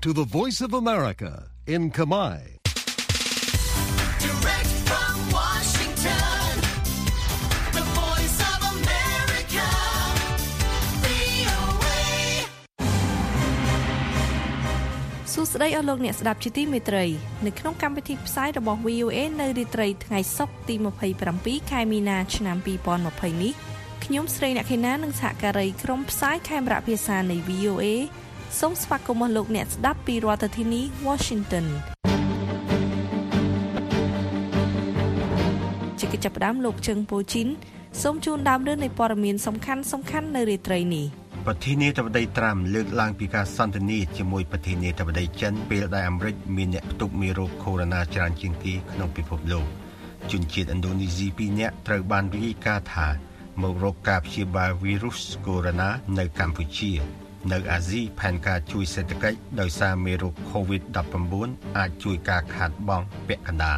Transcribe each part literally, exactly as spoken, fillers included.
to the Voice of America in Khmer. Direct from Washington, the Voice of America, វី អូ เอ សួស្តីអស់លោកអ្នកស្ដាប់ជាទីមេត្រីនៅក្នុងកម្មវិធីផ្សាយរបស់ វី អូ เอ នៅរាត្រីថ្ងៃសុក្រទី27ខែមីនាឆ្នាំ2020នេះខ្ញុំស្រីអ្នកខេណានិងសហការីក្រុមផ្សាយខេមរៈភាសានៃ វី អូ เอ សូមស្វាគមន៍លោកអ្នកស្ដាប់ពីរដ្ឋធានី Washington ជាកិច្ចចាប់ផ្ដើមលោកជឹងពូជីនសូមជូនដើមរឿងនៃព័ត៌មានសំខាន់សំខាន់នៅរាត្រីនេះប្រធានាធិបតីត្រាំលើកឡើងពីការសន្ទនាជាមួយប្រធានាធិបតីចិនពេលដែលអាមេរិកមានអ្នកផ្ទុកមេរោគកូវីដ ច្រើនជាងគេក្នុងពិភពលោកជនជាតិឥណ្ឌូនេស៊ីពីរនាក់ត្រូវបានរាយការណ៍ថាមករកការព្យាបាលវីរុសកូវីដ នៅកម្ពុជានៅអាស៊ីផែនការជួយសេដ្ឋកិច្ចដោយសារមេរោគ កូវីដ ដប់ប្រាំបួន អាចជួយការខាតបង់ពាក់កណ្ដាល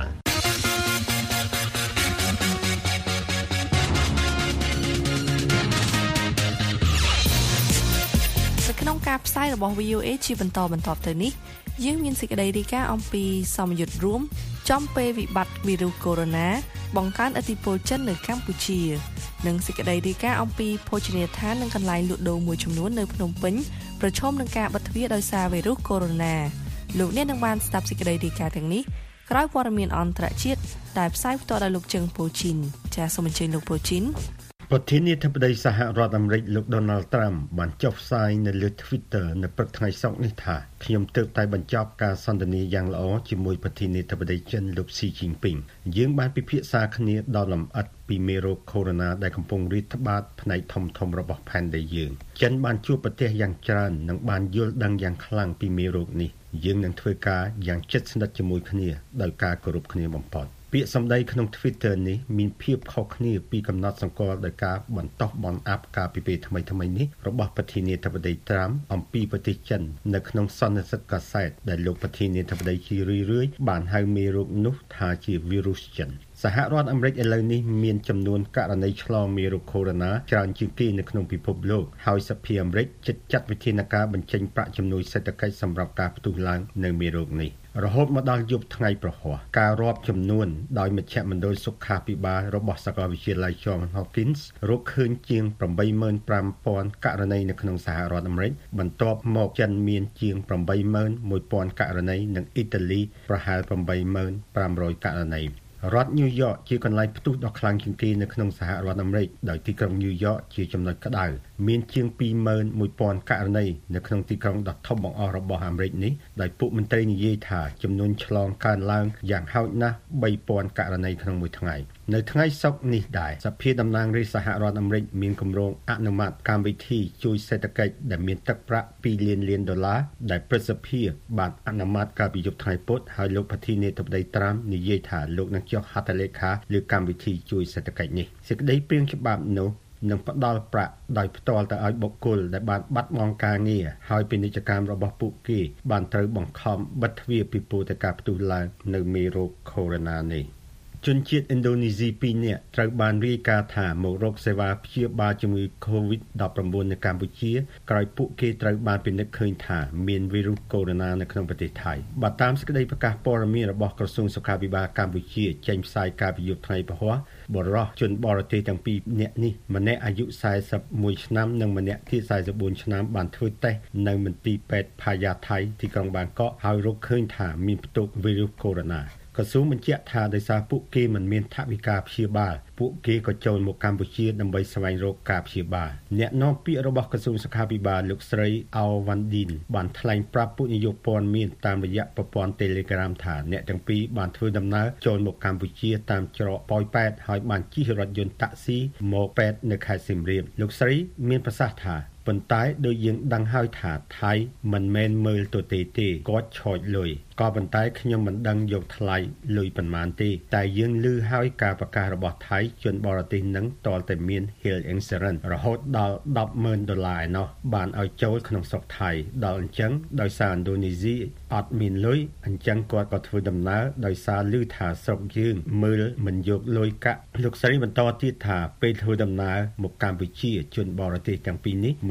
ក្នុងការផ្សាយរបស់ វី អូ เอ ជាបន្តបន្ទាប់ទៅនេះយើងមានសេចក្តីរាយការណ៍អំពីសមយុទ្ធរួមចំពេលវិបត្តិវីរុសកូវីដ បង្កើនឥទ្ធិពលចិននៅកម្ពុជានិងសេចក្តីរាយការណ៍អំពីភោជនីយដ្ឋាននិងកន្លែងលក់ដូរមួយចំនួននៅភ្នំពេញប្រឈមនឹងការបិទទ្វារដោយសារវីរុសកូវីដ លោកអ្នកនឹងបានស្ដាប់សេចក្តីរាយការណ៍ទាំងនេះក្រោយព័ត៌មានអន្តរជាតិដែលផ្សាយផ្ទាល់ដោយលោកជឹងពូជីនចាសសូមអញ្ជើញលោកពូជីនប្រធានាធិបតីសហរដ្ឋអាមេរិកលោក Donald Trump បានចុះផ្សាយនៅលើ Twitter នៅព្រឹកថ្ងៃសុក្រនេះថាខ្ញុំទើបតែបញ្ចប់ការសន្ទនាយ៉ាងល្អជាមួយប្រធានាធិបតីចិនលោក Xi Jinping យើងបានពិភាក្សាគ្នាដល់លម្អិតពីមេរោគកូវីដ ដែលកំពុងរាតត្បាតផ្នែកធំធំរបស់ផែនដីយើងចិនបានជួបប្រទះយ៉ាងច្រើននិងបានយល់ដឹងយ៉ាងខ្លាំងពីមេរោគនេះយើងនឹងធ្វើការយ៉ាងជិតស្និទ្ធជាមួយគ្នាដោយការគោរពគ្នាបំផុតពាក្យសម្ដីក្នុង Twitter នេះមានភាពខុសគ្នាពីកំណត់សម្គាល់ដោយការបន្តបនអាប់ការពីពេលថ្មីថ្មីនេះរបស់ប្រធានាធិបតីត្រាំអំពីប្រទេសចិននៅក្នុងសន្និសីទកាសែតដែលលោកប្រធានាធិបតីជារឿយៗបានហៅមេរោគនោះថាជាវីរុសចិនសហរដ្ឋអាមេរិកឥឡូវនេះមានចំនួនករណីឆ្លងមេរោគកូវីដ ច្រើនជាងគេនៅក្នុងពិភពលោកហើយសភាអាមេរិកជិតចាត់វិធានការបញ្ចេញប្រាក់ជំនួយសេដ្ឋកិច្ចសម្រាប់ការផ្ទុះឡើងនៃមេរោគនេះរហូតមកដល់យប់ថ្ងៃប្រហ័សការរាប់ចំនួនដោយមជ្ឈមណ្ឌលសុខាភិបាលរបស់សាកលវិទ្យាល័យ Johns Hopkins រកឃើញជាង ប្រាំបីម៉ឺនប្រាំពាន់ ករណីនៅក្នុងសហរដ្ឋអាមេរិកបន្ទាប់មកចិនមានជាង ប្រាំបីម៉ឺនមួយពាន់ ករណីនិងអ៊ីតាលីប្រហែល ប្រាំបីម៉ឺនប្រាំរយ ករណីរដ្ឋ New York ជាកន្លែងផ្ទុះដ៏ខ្លាំងជាងគេនៅក្នុងសហរដ្ឋអាមេរិកដោយទីក្រុង New York ជាចំណុចក្តៅមានជាង ពីរម៉ឺនមួយពាន់ ករណីនៅក្នុងទីក្រុងដ៏ធំបង្អស់របស់អាមេរិកនេះដោយពួកមន្ត្រីនិយាយថាចំនួនឆ្លងកើនឡើងយ៉ាងហោចណាស់ បីពាន់ ករណីក្នុងមួយថ្ងៃនៅថ្ងៃសុក្រនេះដែរសភាតំណាងរាស្ត្រសហរដ្ឋអាមេរិកមានគម្រោងអនុម័តកម្មវិធីជួយសេដ្ឋកិច្ចដែលមានទឹកប្រាក់ពីរលានលានដុល្លារដែលព្រឹទ្ធសភាបានអនុម័តកាលពីយប់ថ្ងៃពុធហើយលោកប្រធានាធិបតីត្រាំនិយាយថាលោកនឹងចុះហត្ថលេខាលើកម្មវិធីជួយសេដ្ឋកិច្ចនេះសេចក្តីព្រាងច្បាប់នោះនឹងផ្ដល់ប្រាក់ដោយផ្ទាល់ទៅឲ្យបុគ្គលដែលបានបាត់បង់ការងារហើយពាណិជ្ជកម្មរបស់ពួកគេបានត្រូវបង្ខំបិទទ្វារពីព្រោះតែការផ្ទុះឡើងនៅមេរោគកូវីដ នេះជនជាតិឥណ្ឌូនេស៊ីពីរនាក់ត្រូវបានរាយការណ៍ថាមករកសេវាព្យាបាលជំងឺ កូវីដ ដប់ប្រាំបួន នៅកម្ពុជាក្រោយពួកគេត្រូវបានពិនិត្យឃើញថាមានវីរុសកូវីដ នៅក្នុងប្រទេសថៃបើតាមសេចក្តីប្រកាសព័ត៌មានរបស់ក្រសួងសុខាភិបាលកម្ពុជាចេញផ្សាយកាលពីយប់ថ្ងៃពហុបរិសុទ្ធជនបរទេសទាំងពីរនាក់នេះម្នាក់អាយុសែសិបមួយឆ្នាំនិងម្នាក់ទៀតសែសិបបួនឆ្នាំបានធ្វើតេស្តនៅមន្ទីរពេទ្យផាយាថៃទីក្រុងបាងកកហើយរកឃើញថាមានផ្ទុកវីរុសកូវីដ ក្រសួងបញ្ជាក់ថាដោយសារពួកគេមិនមានថវិកាព្យាបាលពួកគេក៏ចូលមកកម្ពុជាដើម្បីស្វែងរកការព្យាបាលអ្នកនាំពាក្យរបស់ក្រសួងសុខាភិបាលលោកស្រីអោវ៉ាន់ឌីនបានថ្លែងប្រាប់ពួកនាយកព័ត៌មានតាមរយៈប្រព័ន្ធ Telegram ថាអ្នកទាំងពីរបានធ្វើដំណើរចូលមកកម្ពុជាតាមច្រកប៉ោយប៉ែតហើយបានជិះរថយន្តតាក់ស៊ីមកពេទ្យនៅខេត្តសៀមរាបលោកស្រីមានប្រសាសន៍ថាប៉ុន្តែដូចយើងដឹងហើយថាថៃមិនមែនមើលទៅទេទេគាត់ឆោចលុយក៏ប៉ុន្តែខ្ញុំមិនដឹងយកថ្លៃលុយប៉ុន្មានទេតែយើងឮហើយការប្រកាសរបស់ថៃជនបរទេសនឹងតលតែមាន Health Insurance រហូតដល់ដប់ម៉ឺនដុល្លារឯណោះបានឲ្យចូលក្នុងស្រុកថៃដល់អញ្ចឹងដោយសារឥណ្ឌូនេស៊ីអត់មានលុយអញ្ចឹងគាត់ក៏ធ្វើដំណើរដោយសារឮថាស្រុកយើងមើលមិនយកលុយកាក់លោកស្រីបន្តទៀតថាពេលធ្វើដំណើរមកកម្ពុជាជនបរទេសទាំងពីរនេះមិន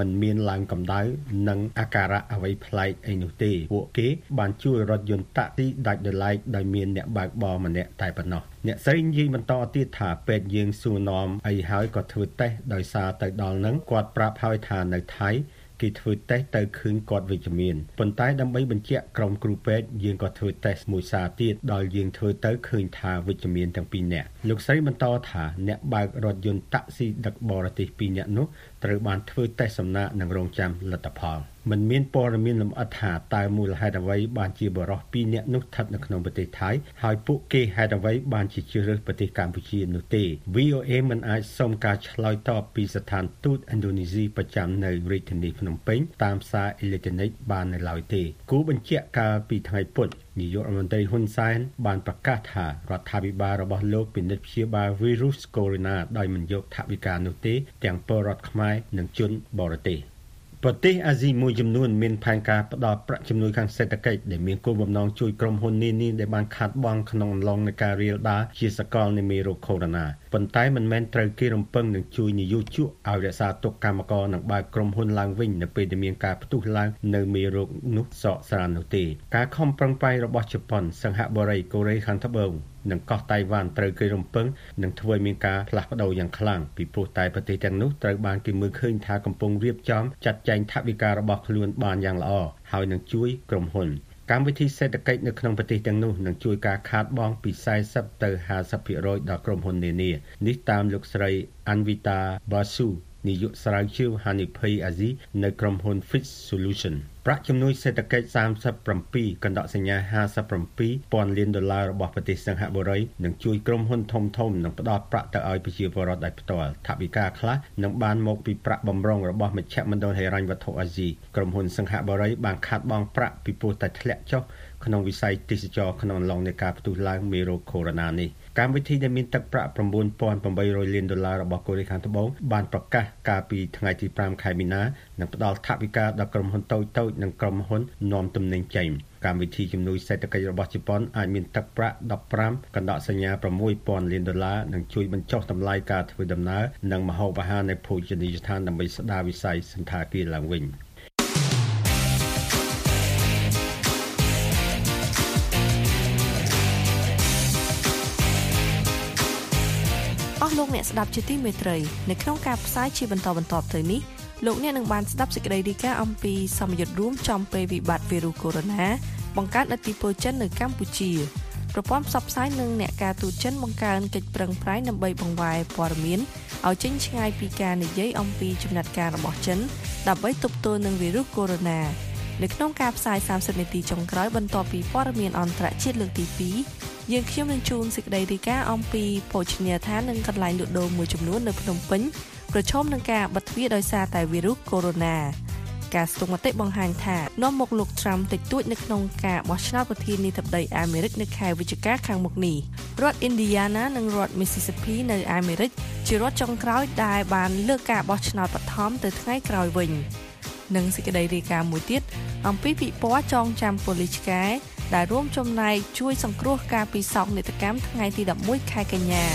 មិនមានឡើងកម្ដៅនិងអាការៈអ្វីប្លែកអីនោះទេពួកគេបានជួយរថយន្តតាក់ស៊ីដាច់ដោយឡែកដោយមានអ្នកបើកបរម្នាក់តែប៉ុណ្ណោះអ្នកស្រីនិយាយបន្តទៀតថាពេទ្យយើងសួរនាំអីហើយក៏ធ្វើតេស្តដោយសារទៅដល់នឹងគាត់ប្រាប់ហើយថានៅថៃគេធ្វើតេស្តទៅឃើញគាត់វិជ្ជមានប៉ុន្តែដើម្បីបញ្ជាក់ក្រុមគ្រូពេទ្យយើងក៏ធ្វើតេស្តមួយសារទៀតដល់យើងធ្វើទៅឃើញថាវិជ្ជមានទាំងពីរនាក់លោកស្រីបន្តថាអ្នកបើករថយន្តតាក់ស៊ីដឹកបរទេសពីរនាក់នោះត្រូវបានធ្វើតេស្តសំណាក់និងរងចាំលទ្ធផលមិនមានព័ត៌មានលម្អិតថាតើមូលហេតុអ្វីបានជាបរិសុទ្ធពីរនាក់នោះស្ថិតនៅក្នុងប្រទេសថៃហើយពួកគេហេតុអ្វីបានជាជ្រើសរើសប្រទេសកម្ពុជានោះទេ វី អូ เอ មិនអាចសុំការឆ្លើយតបពីស្ថានទូតឥណ្ឌូនេស៊ីប្រចាំនៅរាជធានីភ្នំពេញតាមសារអេឡិចត្រូនិកបាននៅឡើយទេគូបញ្ជាក់កាលពីថ្ងៃពុធនាយករដ្ឋមន្ត្រីហ៊ុនសែនបានប្រកាសថារដ្ឋាភិបាលរបស់លោកពិនិត្យព្យាបាលវីរុសកូវីដ -19 ដោយមិនយកថវិកានោះទេទាំងពលរដ្ឋខ្មែរនិងជនបរទេសប្រទេសអាស៊ីមួយចំនួនមានផែនការផ្តល់ប្រាក់ជំនួយខាងសេដ្ឋកិច្ចដែលមានគោលបំណងជួយក្រុមហ៊ុននានាដែលបានខាតបង់ក្នុងអំឡុងនៃការរាលដាលជាសកលនៃមេរោគកូវីដ -19 ប៉ុន្តែមិនមែនត្រូវគេរំពឹងនឹងជួយនិយោជកឲ្យរក្សាទុកកម្មករនិងបើកក្រុមហ៊ុនឡើងវិញនៅពេលដែលមានការផ្ទុះឡើងនៅមេរោគនោះសកស្រាននោះទេការខំប្រឹងប្រែងរបស់ជប៉ុនសិង្ហបុរីកូរ៉េខាងត្បូងនិងកោះតៃវ៉ាន់ត្រូវគេរំពឹងនឹងធ្វើឲ្យមានការផ្លាស់ប្ដូរយ៉ាងខ្លាំងពីព្រោះតែប្រទេសទាំងនោះត្រូវបានគេមើលឃើញថាកំពុងរៀបចំចាត់ចែងថវិការបស់ខ្លួនបានយ៉ាងល្អហើយនឹងជួយក្រុមហ៊ុនកម្មវិធីសេដ្ឋកិច្ចនៅក្នុងប្រទេសទាំងនោះនឹងជួយការខាតបង់ពីสี่สิบទៅห้าสิบភាគរយដល់ក្រុមហ៊ុននានានេះតាមលោកស្រី Anvita Basu នាយកស្រាវជ្រាវហានិភ័យអាស៊ីនៅក្រុមហ៊ុន Fitch Solution ប្រាក់ជំនួយសេដ្ឋកិច្ចសាមសិបเจ็ดកណ្ដកសញ្ញាห้าสิบเจ็ดពាន់លានដុល្លាររបស់ប្រទេសសិង្ហបុរីនឹងជួយក្រុមហ៊ុនធំៗនិងផ្ដល់ប្រាក់ទៅឲ្យប្រជាពលរដ្ឋដោយផ្ទាល់ថវិកាខ្លះនឹងបានមកពីប្រាក់បម្រុងរបស់មជ្ឈមណ្ឌលហិរញ្ញវត្ថុអាស៊ីក្រុមហ៊ុនសិង្ហបុរីបានខាត់បង់ប្រាក់ពីព្រោះតែធ្លាក់ចុះក្នុងវិស័យទេសចរក្នុងអំឡុងនៃការផ្ទុះឡើងមេរោគកូវីដ -19 នេះកម្មវិធីដែលមានទឹកប្រាក់chín nghìn tám trămលានដុល្លាររបស់កូរ៉េខាងត្បូងបានប្រកាសកាលពីថ្ងៃទីfiveខែមីនានឹងផ្ដល់ថវិកាដល់ក្រុមហ៊ុនតូចៗនិងក្រុមហ៊ុននាំទំនិញចេញកម្មវិធីជំនួយសេដ្ឋកិច្ចរបស់ជប៉ុនអាចមានទឹកប្រាក់15កណ្ដកសញ្ញាsáu nghìnលានដុល្លារនិងជួយបញ្ចុះតម្លៃការធ្វើដំណើរនិងម្ហូបអាហារនៅភោជនីយដ្ឋានដើម្បីស្ដារវិស័យសណ្ឋាគារឡើងវិញលោកអ្នកស្ដាប់ជាទីមេត្រីនៅក្នុងការផ្សាយជាបន្តបន្ទាប់ទៅនេះលោកអ្នកនឹងបានស្ដាប់សេចក្តីរាយការណ៍អំពីសម្ពាធរួមចំពេលវិបត្តិវីរុសកូវីដ -19 បង្កើនឥទ្ធិពលចិននៅកម្ពុជាប្រព័ន្ធផ្សព្វផ្សាយនិងអ្នកការទូតចិនបង្កើនកិច្ចប្រឹងប្រែងដើម្បីបង្វែរព័ត៌មានឲ្យចេញឆ្ងាយពីការនិយាយអំពីចំណាត់ការរបស់ចិនដើម្បីទប់ទល់នឹងវីរុសកូវីដ -19 នៅក្នុងការផ្សាយសាមសិបនាទីចុងក្រោយបន្ទាប់ពីព័ត៌មានអន្តរជាតិលើកទីពីរយើងខ្ញុំនឹងជូនសេចក្តីរាយការណ៍អំពីភោជនីយដ្ឋាននិងកន្លែងលក់ដូរមួយចំនួននៅភ្នំពេញប្រឈមនឹងការបិទទ្វារដោយសារតែវីរុសកូវីដ -19 ការស្ទង់មតិបង្ហាញថានាំមុខលោក Trump តិចតួចនៅក្នុងការបោះឆ្នោតប្រធានាធិបតីអាមេរិកនៅខែវិច្ឆិកាខាងមុខនេះរដ្ឋ Indiana និងរដ្ឋ Mississippi នៅអាមេរិកជារដ្ឋចុងក្រោយដែលបានលើកការបោះឆ្នោតបឋមទៅថ្ងៃក្រោយវិញនិងសេចក្តីរាយការណ៍មួយទៀតអំពីពិព័រណ៍ចងចាំប៉ូលីសឆ្កែដែលរួមចំណែកជួយសង្គ្រោះការពីសោកនាដកម្មថ្ងៃទីelevenខែកញ្ញា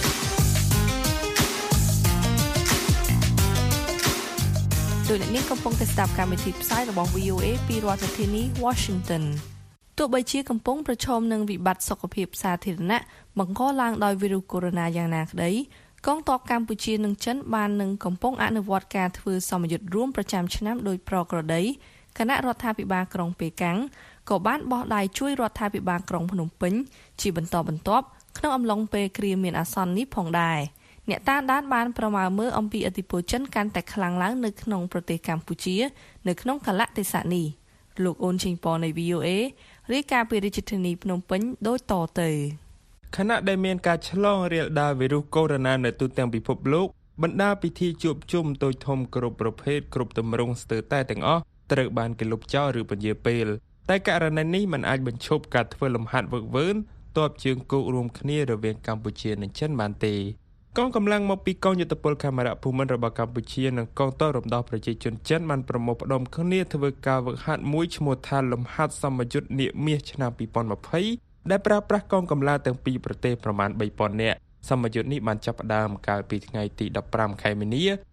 ដោយអ្នកនាងកំពុងតែស្ដាប់កម្មវិធីផ្សាយរបស់ វី អូ เอ ពីរដ្ឋធានី Washington ទោះបីជាកំពុងប្រឈមនឹងវិបត្តិសុខភាពសាធារណៈបង្កឡើងដោយវីរុសកូវីដ -19 យ៉ាងណាក្តីកងទ័ពកម្ពុជានិងចិនបាននឹងកំពុងអនុវត្តការធ្វើសមយុទ្ធរួមប្រចាំឆ្នាំដោយប្រក្រតីគណៈរដ្ឋាភិបាលក្រុងប៉េកាំងក៏បានបោះដៃជួយរដ្ឋាភិបាលក្រុងភ្នំពេញជាបន្តបន្ទាប់ក្នុងអំឡុងពេលគ្រាមានអាសន្ននេះផងដែរអ្នកតាមដានបានប្រមាណមើលអំពីឥទ្ធិពលចិនកាន់តែខ្លាំងឡើងនៅក្នុងប្រទេសកម្ពុជានៅក្នុងកលៈទេសៈនេះលោកអូនឈិងប៉នៃ វី អូ เอ រាយការណ៍ពីរាជធានីភ្នំពេញដូចតទៅខណៈដែលមានការឆ្លងរាលដាលវីរុសកូវីដ -19 នៅទូទាំងពិភពលោកបណ្ដាពិធីជួបជុំតូចធំគ្រប់ប្រភេទគ្រប់ទម្រង់ស្ទើរតែទាំងអស់ត្រូវបានគេលុបចោលឬពន្យាពេលតែករណីនេះមិនអាចបញ្ឈប់ការធ្វើលំហាត់វឹកវើទ័ពជើងគោករួមគ្នារវាងកម្ពុជានិងចិនបានទេកងកម្លាំងមកពីកងយុទ្ធពលខេមរៈភូមិន្ទរបស់កម្ពុជានិងកងទ័ពរំដោះប្រជាជនចិនបានប្រមូលផ្ដុំគ្នាធ្វើការវឹកហាត់មួយឈ្មោះថាលំហាត់សមយុទ្ធនាគមាសឆ្នាំtwenty twentyដែលប្រើប្រាស់កងកម្លាំងទាំងពីរប្រទេសប្រមាណthree thousandនាក់សមយុទ្ធនេះបានចាប់ផ្ដើមកាលពីថ្ងៃទីfifteenខែមីនា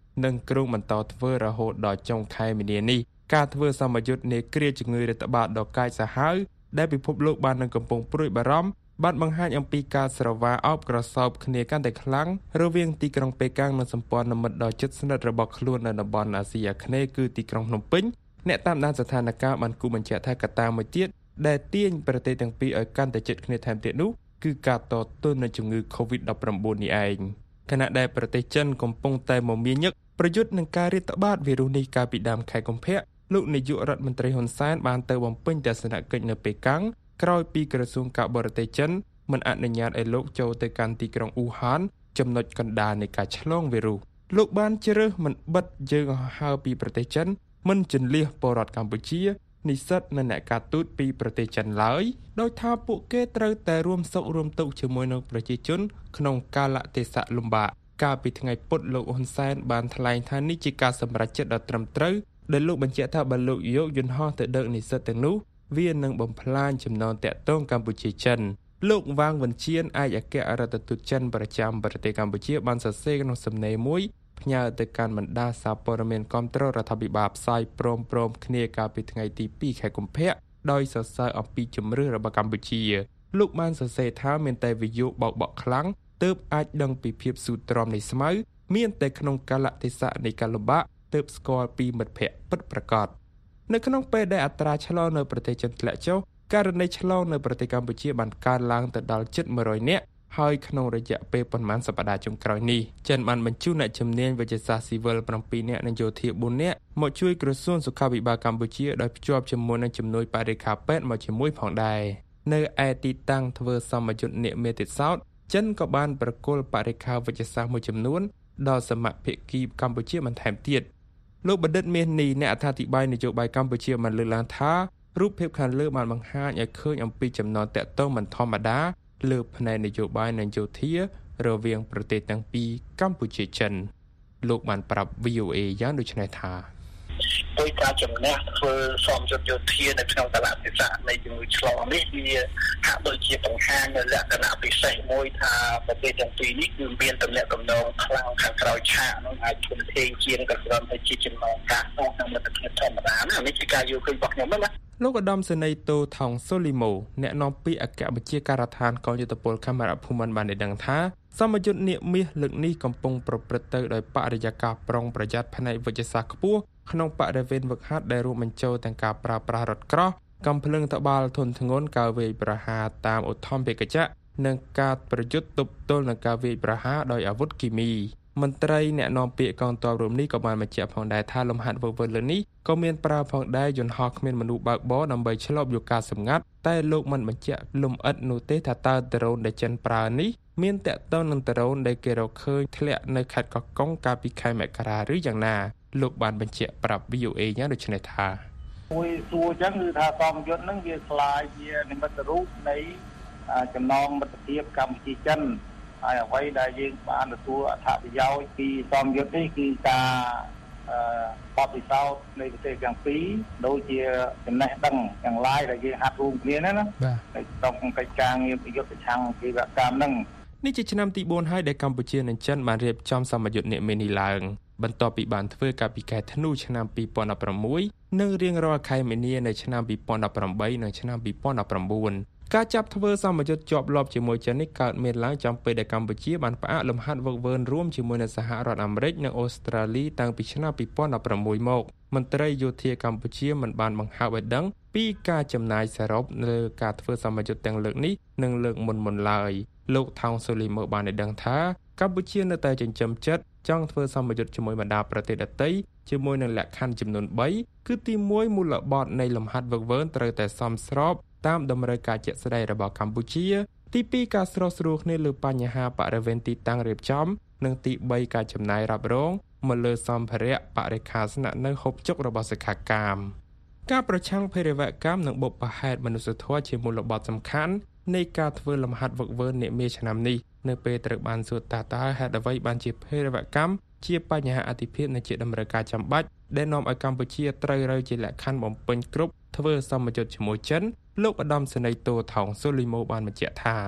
និងគ្រោងបន្តធ្វើរហូតដល់ចុងខែមីនានេះការធ្វើសម្ពយុទ្ធនៃគ្រាជំងឺរាតត្បាតដ៏កាចសាហាវដែលពិភពលោកបាននឹងកំពុងព្រួយបារម្ភបានបង្ហាញអំពីការស្រវាអោបក្រសោបគ្នាកាន់តែខ្លាំងរវាងទីក្រុងប៉េកាំងនិងសម្ព័ន្ធមិត្តដ៏ជិតស្និទ្ធរបស់ខ្លួននៅតំបន់អាស៊ីអាគ្នេយ៍គឺទីក្រុងភ្នំពេញអ្នកតាមដានស្ថានភាពបានគូបញ្ជាក់ថាកត្តាមួយទៀតដែលទាញប្រទេសទាំងពីរឲ្យកាន់តែជិតគ្នាថែមទៀតនោះគឺការតទល់នឹងជំងឺ កូវីដ ដប់ប្រាំបួន នេះឯងខណៈដែលប្រទេសចិនកំពុងតែមមាញឹកប្រយុទ្ធនឹងការរាតត្បាតវីរុសនេះកាលពីដើមខែកុម្ភៈលោកនាយករដ្ឋមន្ត្រីហ៊ុនសែនបានទៅបំពេញទស្សនកិច្ចនៅប៉េកាំងក្រោយពីក្រសួងការបរទេសចិនមិនអនុញ្ញាតឲ្យលោកចូលទៅកាន់ទីក្រុងអ៊ូហានចំណុចកណ្ដាលនៃការឆ្លងវីរុសលោកបានជ្រើសមិនបិទយើងហោហៅពីប្រទេសចិនមិនជន្លៀសពលរដ្ឋកម្ពុជានិស្សិតនិងអ្នកការទូតពីប្រទេសចិនឡើយដោយថាពួកគេត្រូវតែរួមសុខរួមទុក្ខជាមួយនឹងប្រជាជនក្នុងកាលៈទេសៈលំបាកកាលពីថ្ងៃពុធលោកហ៊ុនសែនបានថ្លែងថានេះជាការសម្រេចចិត្តដ៏ត្រឹមត្រូវដែលលោកបញ្ជាក់ថាបើលោកយកយន្តហោះទៅដឹកនិស្សិតទាំងនោះវានឹងបំផ្លាញចំណងទាក់ទងកម្ពុជាចិនលោកវាងវណ្ណជៀនឯកអគ្គរដ្ឋទូតចិនប្រចាំប្រទេសកម្ពុជាបានសរសេរក្នុងសំណេរមួយផ្ញើទៅកាន់បណ្ដាសារព័ត៌មានគាំទ្ររដ្ឋាភិបាលផ្សាយព្រមព្រមគ្នាកាលពីថ្ងៃទីពីរខែកុម្ភៈដោយសរសើរអំពីជំរឿនរបស់កម្ពុជាលោកបានសរសេរថាមានតែវិយោគបោកបក់ខ្លាំងទើបអាចដឹងពីភាពស៊ូទ្រាំនៃស្មៅមានតែក្នុងកាលៈទេសៈនៃការលំបាកទើបស្គាល់ពីមិត្តភ័ក្តិពិតប្រាកដនៅក្នុងពេលដែលអត្រាឆ្លងនៅប្រទេសចិនធ្លាក់ចុះករណីឆ្លងនៅប្រទេសកម្ពុជាបានកើនឡើងទៅដល់ជិតមួយរយនាក់ហើយក្នុងរយៈពេលប៉ុន្មានសប្តាហ៍ចុងក្រោយនេះចិនបានបញ្ជូនអ្នកជំនាញវិទ្យាសាស្ត្រស៊ីវិលប្រាំពីរនាក់និងយោធាបួននាក់មកជួយក្រសួងសុខាភិបាលកម្ពុជាដោយភ្ជាប់ជាមួយនឹងជំនួយបរិក្ខារពេទ្យមកជាមួយផងដែរនៅឯទីតាំងធ្វើសម្ពយុទ្ធនាមាតិសោតចិនក៏បានប្រគល់បរិក្ខារវិទ្យាសាស្ត្រមួយចំនួនដល់សមាភិកីកម្ពុជាបន្ថែមទៀតលោកបណ្ឌិតមាសនីអ្នកអត្ថាធិប្បាយនយោបាយកម្ពុជាបានលើកឡើងថារូបភាពខាងលើបានបង្ហាញឲ្យឃើញអំពីចំណងតាក់ទងមិនធម្មតាលើផ្នែកនយោបាយនិងយោធារវាងប្រទេសទាំងពីរកម្ពុជាចិនលោកបានប្រាប់ វី អូ អេ យ៉ាងដូចនេះថាដោយការចំណាស់ធ្វើសមយុទ្ធយោធានៅក្នុងកលៈទេសៈនៃជំងឺឆ្លងនេះវាហាក់ដូចជាបង្ហាញនៅលក្ខណៈពិសេសមួយថាប្រទេសទាំងពីរនេះគឺមានទំនាក់ទំនងខ្លាំងខាងក្រោយឆាកនោះអាចធំធេងជាងក៏គ្រាន់តែជាចំណងការតក្នុងមិត្តភាពធម្មតាណានេះជាការយល់ឃើញរបស់ខ្ញុំណាលោកឧត្តមសេនីយ៍តូថងសូលីម៉ូអ្នកនាំពាក្យអគ្គបញ្ជាការដ្ឋានកងយុទ្ធពលខេមរភូមិន្ទបានដឹងថាសម្ពយុទ្ធនាមាសលើកនេះកំពុងប្រព្រឹត្តទៅដោយបរិយាកាសប្រុងប្រយ័ត្នផ្នែកវិទ្យាសាស្ត្រខ្ពស់ក្នុងបរិវេណវឹកហាត់ដែលរួមបញ្ចូលទាំងការប្រើប្រាស់រថក្រោះកំភ្លើងត្បាល់ធុនធ្ងន់ការវាយប្រហារតាមឧទ្ធម្ភាគចក្រនិងការប្រយុទ្ធទប់ទល់នឹងការវាយប្រហារដោយអាវុធគីមីមន្ត្រីអ្នកនាំពាក្យកងទ័ពរួមនេះក៏បានបញ្ជាក់ផងដែរថាលំហាត់វឹកវើលើនេះក៏មានប្រើផងដែរយន្តហោះគ្មានមនុស្សបើកបរដើម្បីឆ្លប់យកការសម្ងាត់តែលោកមិនបញ្ជាក់លម្អិតនោះទេថាតើដ្រូនដែលចិនប្រើនេះមានតាក់ទងនឹងដ្រូនដែលគេរកឃើញធ្លាក់នៅខេត្តកោះកុងកាលពីខែមករាឬយ៉ាងណាលោកបានបញ្ជាក់ប្រាប់ វី អូ អេ យ៉ាងដូចនេះថាមួយសួរចឹងគឺថាសមយុទ្ធហ្នឹងវាខ្លាយជានិមិត្តរូបនៃចំណងមិត្តភាពកម្ពុជាចិនហើយអ្វីដែលយើងបានទទួលអត្ថប្រយោជន៍ពីសមយុទ្ធនេះគឺការបទពិសោធន៍នៃប្រទេសទាំងពីរដូចជាចំណេះដឹងទាំងឡាយដែលយើងហាត់រួមគ្នាណាណានៅក្នុងកិច្ចការងារប្រយុទ្ធប្រឆាំងអាជីវកម្មហ្នឹងនេះជាឆ្នាំទីបួនហើយដែលកម្ពុជានិងចិនបានរៀបចំសម្ពយុទ្ធនាមាសនេះឡើងបន្ទាប់ពីបានធ្វើកាលពីខែធ្នូឆ្នាំពីរពាន់ដប់ប្រាំមួយនិងរៀងរាល់ខែមីនានៅឆ្នាំពីរពាន់ដប់ប្រាំបីនិងឆ្នាំពីរពាន់ដប់ប្រាំបួនការចាប់ធ្វើសម្ពយុទ្ធជាប់លាប់ជាមួយចិននេះកើតមានឡើងចំពេលដែលកម្ពុជាបានផ្អាកលំហាត់វឹកវើរួមជាមួយនឹងសហរដ្ឋអាមេរិកនិងអូស្ត្រាលីតាំងពីឆ្នាំពីរពាន់ដប់ប្រាំមួយមកមន្ត្រីយោធាកម្ពុជាមិនបានបង្ហើបឲ្យដឹងពីការចំណាយសរុបលើការធ្វើសម្ពយុទ្ធទាំងលើកនេះនិងលើកមុនមុនឡើយលោកថោងសូលីម៉ូបានឲ្យដឹងថាកម្ពុជានៅតែចិញ្ចឹមចិត្តចង់ធ្វើសម្ពយុទ្ធជាមួយបណ្ដាប្រទេសដទៃជាមួយនឹងលក្ខខណ្ឌចំនួនបីគឺទីមួយមូលបត្រនៃលំហាត់វឹកវើត្រូវតែសមស្របតាមតម្រូវការជាក់ស្ដែងរបស់កម្ពុជាទីពីរការស្រោះស្រួលគ្នាលើបញ្ហាបរិវេណទីតាំងរៀបចំនិងទីបីការចំណាយរ៉ាប់រងមកលើសម្ភារៈបរិក្ខារស្នាក់នៅហូបចុករបស់សិក្ខាកាមការប្រឆាំងភេរវកម្មនិងបុព្វហេតុមនុស្សធម៌ជាមូលបត្រសំខាន់នៃការធ្វើលំហាត់វឹកវើនាមាសឆ្នាំនេះនៅពេលត្រូវបានសួរថាតើហេតុអ្វីបានជាភេរវកម្មជាបញ្ហាអតិភិបនិងជាតម្រូវការចាំបាច់ដែលនាំឲ្យកម្ពុជាត្រូវរើជាលក្ខខណ្ឌបំពេញគ្រប់ធ្វើសម្ពយុទ្ធជាមួយចិនលោកឧត្តមសេនីយ៍តូថោងសូលីម៉ូបានបញ្ជាក់ថា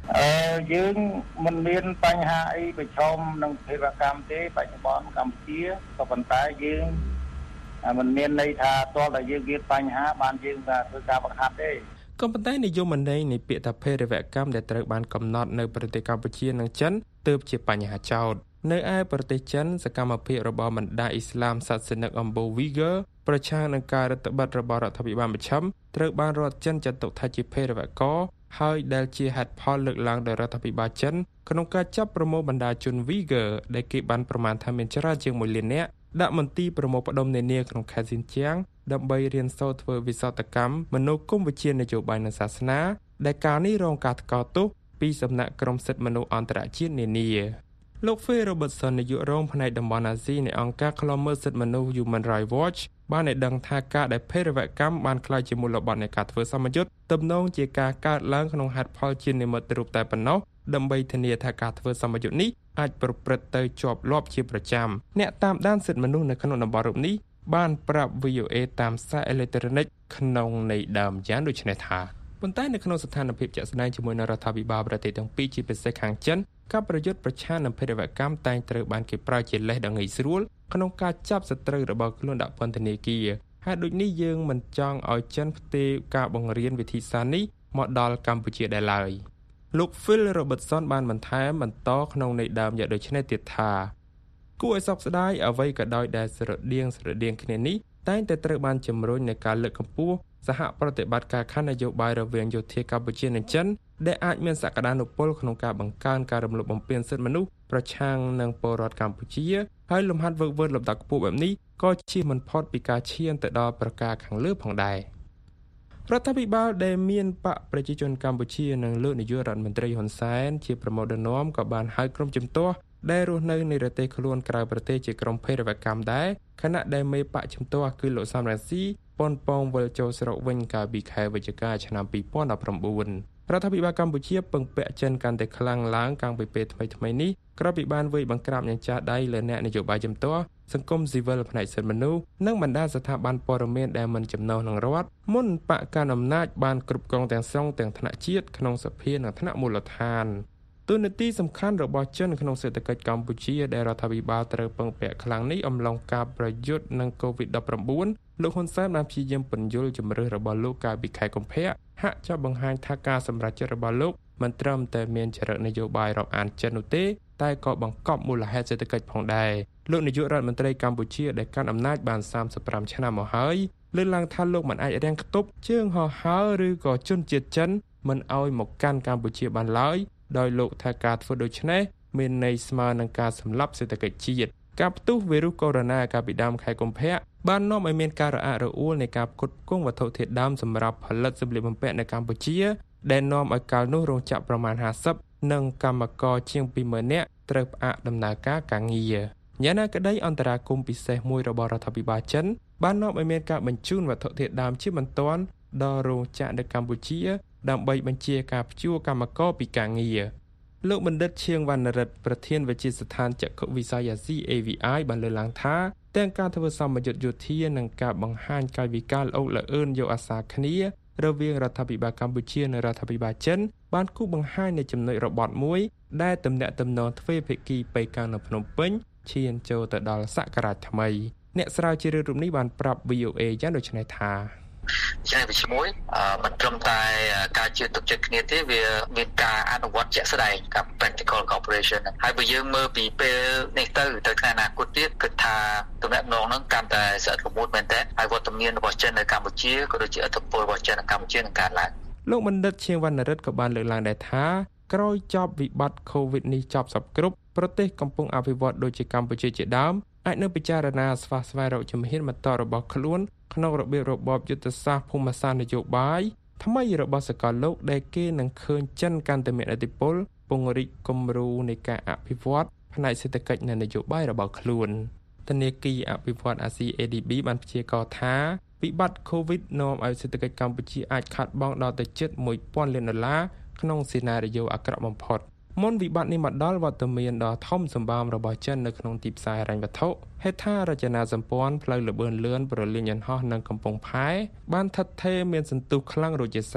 អឺយើងមិនមានបញ្ហាអីប្រឈមនឹងសេវាកម្មទេបច្ចុប្បន្នកម្ពុជាក៏ប៉ុន្តែយើងមិនមានន័យថាតើតែយើងមានបញ្ហាបានយើងថាធ្វើការបង្ហាត់ទេក៏ប៉ុន្តែនិយមន័យនៃពាក្យថាភេរវកម្មដែលត្រូវបានកំណត់នៅប្រទេសកម្ពុជានិងចិនទើបជាបញ្ហាចោទនៅឯប្រទេសចិនសកម្មភាពរបស់បណ្ដាអ៊ីស្លាមសាសនិកអំបូវីហ្គើប្រឆាំងនឹងការរដ្ឋបတ်របស់រដ្ឋាភិបាលមជ្ឈិមត្រូវបានរដ្ឋចិនចាត់ទុកថាជាភេរវកម្មហើយដែលជាហេតុផលលើកឡើងដោយរដ្ឋាភិបាលចិនក្នុងការចាប់ប្រមូលបណ្ដាជនវីហ្គើដែលគេបានប្រមាណថាមានច្រើនជាងមួយលាននាក់ដាក់មន្ទីរប្រមូលផ្ដុំនានាក្នុងខេត្តស៊ីនជាងដើម្បីរៀនសូត្រធ្វើវិសោធកម្មមនោគមវិជ្ជានយោបាយនិងសាសនាដែលការនេះរងការថ្កោលទោសពីសំណាក់ក្រុមសិទ្ធិមនុស្សអន្តរជាតិនានាលោក Phil Robertson នាយករងផ្នែកតំបន់អាស៊ីនៃអង្គការឃ្លាំមើលសិទ្ធិមនុស្ស Human Rights Watch បានឲ្យដឹងថាការដែលភេរវកម្មបានក្លាយជាមូលបត្រនៃការធ្វើសម្ពយុទ្ធទំនងជាការកើតឡើងក្នុងហេតុផលជានិមិត្តរូបតែប៉ុណ្ណោះដើម្បីធានាថាការធ្វើសម្ពយុទ្ធនេះអាចប្រព្រឹត្តទៅជាប់លាប់ជាប្រចាំអ្នកតាមដានសិទ្ធិមនុស្សនៅក្នុងតំបន់រូបនេះបានប្រាប់ វី អូ អេ តាមសារអេឡិចត្រូនិកក្នុងន័យដើមយ៉ាងដូចនេះថាប៉ុន្តែនៅក្នុងស្ថានភាពជាក់ស្ដែងជាមួយនឹងរដ្ឋាភិបាលប្រទេសទាំងពីរជាពិសេសខាងចិនការប្រយុទ្ធប្រឆាំងនឹងភេរវកម្មតែងត្រូវបានគេប្រើជាលេសដ៏ងាយស្រួលក្នុងការចាប់សត្រូវរបស់ខ្លួនដាក់ពន្ធនាគារហើយដូចនេះយើងមិនចង់ឲ្យចិនផ្ទេរការបង្រៀនវិធីសាស្ត្រនេះមកដល់កម្ពុជាដែរឡើយលោក Phil Robertson បានបន្ថែមបន្តក្នុងន័យដើមយ៉ាងដូចនេះទៀតថាគួរឲ្យសោកស្ដាយអ្វីក៏ដោយដែលស្រដៀងស្រដៀងគ្នានេះតែងតែត្រូវបានជំរុញในការលើកកម្ពស់សហប្រតិបត្តិការខណ្ឌនយោបាយរវាងយោធាកម្ពុជានិងចិនដែលអាចមានសក្តានុពលក្នុងការបង្កើនការរំលោភបំពានសិទ្ធិមនុស្សប្រឆាំងនឹងពលរដ្ឋកម្ពុជាហើយលំហាត់វឹកវើលំដាប់ខ្ពស់បែបនេះក៏ជៀសមិនផុតពីការឈានទៅដល់ប្រការខាងលើផងដែររដ្ឋាភិបាលដែលមានបកប្រជាជនកម្ពុជានិងលោកនាយករដ្ឋមន្ត្រីហ៊ុនសែនជាប្រមុខដឹកនាំក៏បានហៅក្រុមជំទាស់ដែលរស់នៅនៃប្រទេសខ្លួនក្រៅប្រទេសជាក្រុមភេរវកម្មដែរខណៈដែលមេបកជំទាស់គឺលោកសំរងស៊ីប៉ុនប៉ងវិលចូលស្រុកវិញកាលពីខែវិច្ឆិកាឆ្នាំពីរពាន់ដប់ប្រាំបួនរដ្ឋាភិបាលកម្ពុជាពឹងពាក់ចិនកាន់តែខ្លាំងឡើងកាលពីពេលថ្មីៗនេះក្រោយពីបានវាយបង្ក្រាបយ៉ាងចាស់ដៃលើអ្នកនយោបាយជំទាស់សង្គមស៊ីវិលផ្នែកសិទ្ធិមនុស្សនិងបណ្ដាស្ថាប័នព័ត៌មានដែលមិនចំណុះនឹងរដ្ឋមុនបកកាន់អំណាចបានគ្រប់គ្រងទាំងស្រុងទាំងថ្នាក់ជាតិក្នុងសភានិងថ្នាក់មូលដ្ឋានតួនាទីសំខាន់របស់ចិនក្នុងសេដ្ឋកិច្ចកម្ពុជាដែលរដ្ឋាភិបាលត្រូវពឹងពាក់ខ្លាំងនេះអំឡុងការប្រយុទ្ធនឹង កូវីដ ដប់ប្រាំបួន លោកហ៊ុនសែនបានព្យាយាមពន្យល់ជំរឿសរបស់លោកកាលពីខែកុម្ភៈហាក់ចង់បង្ហាញថាការសម្រេចចិត្តរបស់លោកមិនត្រឹមតែមានចរិតនយោបាយរាប់អានចិននោះទេតែក៏បង្កប់មូលហេតុសេដ្ឋកិច្ចផងដែរលោកនាយករដ្ឋមន្ត្រីកម្ពុជាដែលកាន់អំណាចបានសាមសិបប្រាំឆ្នាំមកហើយលើកឡើងថាលោកមិនអាចរាំងខ្ទប់ជើងហោះហើរឬក៏ជនជាតិចិនមិនឲ្យមកកាន់កម្ពុជាបានឡើយដោយលោកថាការធ្វើដូច្នេះមានន័យស្មើនឹងការសម្លាប់សេដ្ឋកិច្ចជាតិការផ្ទុះវីរុសកូវីដ កាលពីដើមខែកុម្ភៈបាននាំឲ្យមានការរអាក់រអួលនៃការផ្គត់ផ្គង់វត្ថុធាតុដើមសម្រាប់ផលិតសម្លៀកបំពាក់នៅកម្ពុជាដែលនាំឲ្យកាលនោះរោងចក្រប្រមាណห้าสิบនិងកម្មករជាងពីរម៉ឺននាក់ត្រូវផ្អាកដំណើរការការងារយ៉ាងណាក្តីអន្តរាគមន៍ពិសេសមួយរបស់រដ្ឋាភិបាលចិនបាននាំឲ្យមានការបញ្ជូនវត្ថុធាតុដើមជាបន្ទាន់ដល់រោងចក្រនៅកម្ពុជាដើម្បីបញ្ជាការព្យួរកម្មករពីការងារលោកបណ្ឌិតឈៀងវណ្ណរិទ្ធប្រធានវិទ្យាស្ថានចក្ខុវិស័យអាស៊ី เอ วี ไอ បានលើកឡើងថាទាំងការធ្វើសម្ពយុទ្ធយោធានិងការបង្ហាញកាយវិការល្អល្អឿនយកអាសាគ្នារវាងរដ្ឋាភិបាលកម្ពុជានិងរដ្ឋាភិបាលចិនបានគូបង្ហាញនៅចំណុចរបត់មួយដែលទំនាក់ទំនងទ្វេភាគីប៉េកាំងនៅភ្នំពេញឈានចូលទៅដល់សករាជថ្មីអ្នកស្រាវជ្រាវរូបនេះបានប្រាប់ វី អូ អេ យ៉ាងដូចនេះថាជាវិជាមួយមិនត្រឹមតែការជឿទុកចិត្តគ្នាទេវាមានការអនុវត្តជាក់ស្ដែងกับ practical cooperation ហើយបើយើងមើលពីពេលនេះទៅទៅថ្ងៃអនាគតទៀតគិតថាទំនាក់ទំនងហ្នឹងកាន់តែស្អិតរមួតមែនតើហើយវត្តមានរបស់ចិននៅកម្ពុជាក៏ដូចជាឥទ្ធិពលរបស់ចិននៅកម្ពុជានឹងកើនឡើងលោកបណ្ឌិតឈៀងវណ្ណរិទ្ធក៏បានលើកឡើងដែរថាក្រោយចប់វិបត្តិ COVID នេះចប់សពគ្រប់ប្រទេសកំពុងអភិវឌ្ឍដូចជាកម្ពុជាជាដើមអាចនឹងពិចារណាស្វះស្វែងរកជំហានបន្តរបស់ខ្លួនក្នុងរបៀបរបបយុទ្ធសាស្ត្រភូមិសាស្ត្រនយោបាយថ្មីរបស់សកលលោកដែលគេនឹងឃើញចិនកាន់តែមានឥទ្ធិពលពង្រីកគំរូនៃការអភិវឌ្ឍផ្នែកសេដ្ឋកិច្ចនិងនយោបាយរបស់ខ្លួនធនាគារអភិវឌ្ឍអាស៊ី เอ ดี บี បានព្យាករណ៍ថាវិបត្តិ COVID នាំឲ្យសេដ្ឋកិច្ចកម្ពុជាអាចខាតបង់ដល់ទៅជិតមួយពាន់លានដុល្លារក្នុងសេណារីយ៉ូអាក្រក់បំផុតមុនវិបត្តិនេះមកដល់វត្តមានដ៏ធំសម្បើមរបស់ចិននៅក្នុងទីផ្សារហិរញ្ញវត្ថុហេដ្ឋារចនាសម្ព័ន្ធផ្លូវល្បឿនលឿនប្រលានយន្តហោះនិងកំពង់ផែបានថិតថេរមានសន្ទុះខ្លាំងរួចជាស្រេច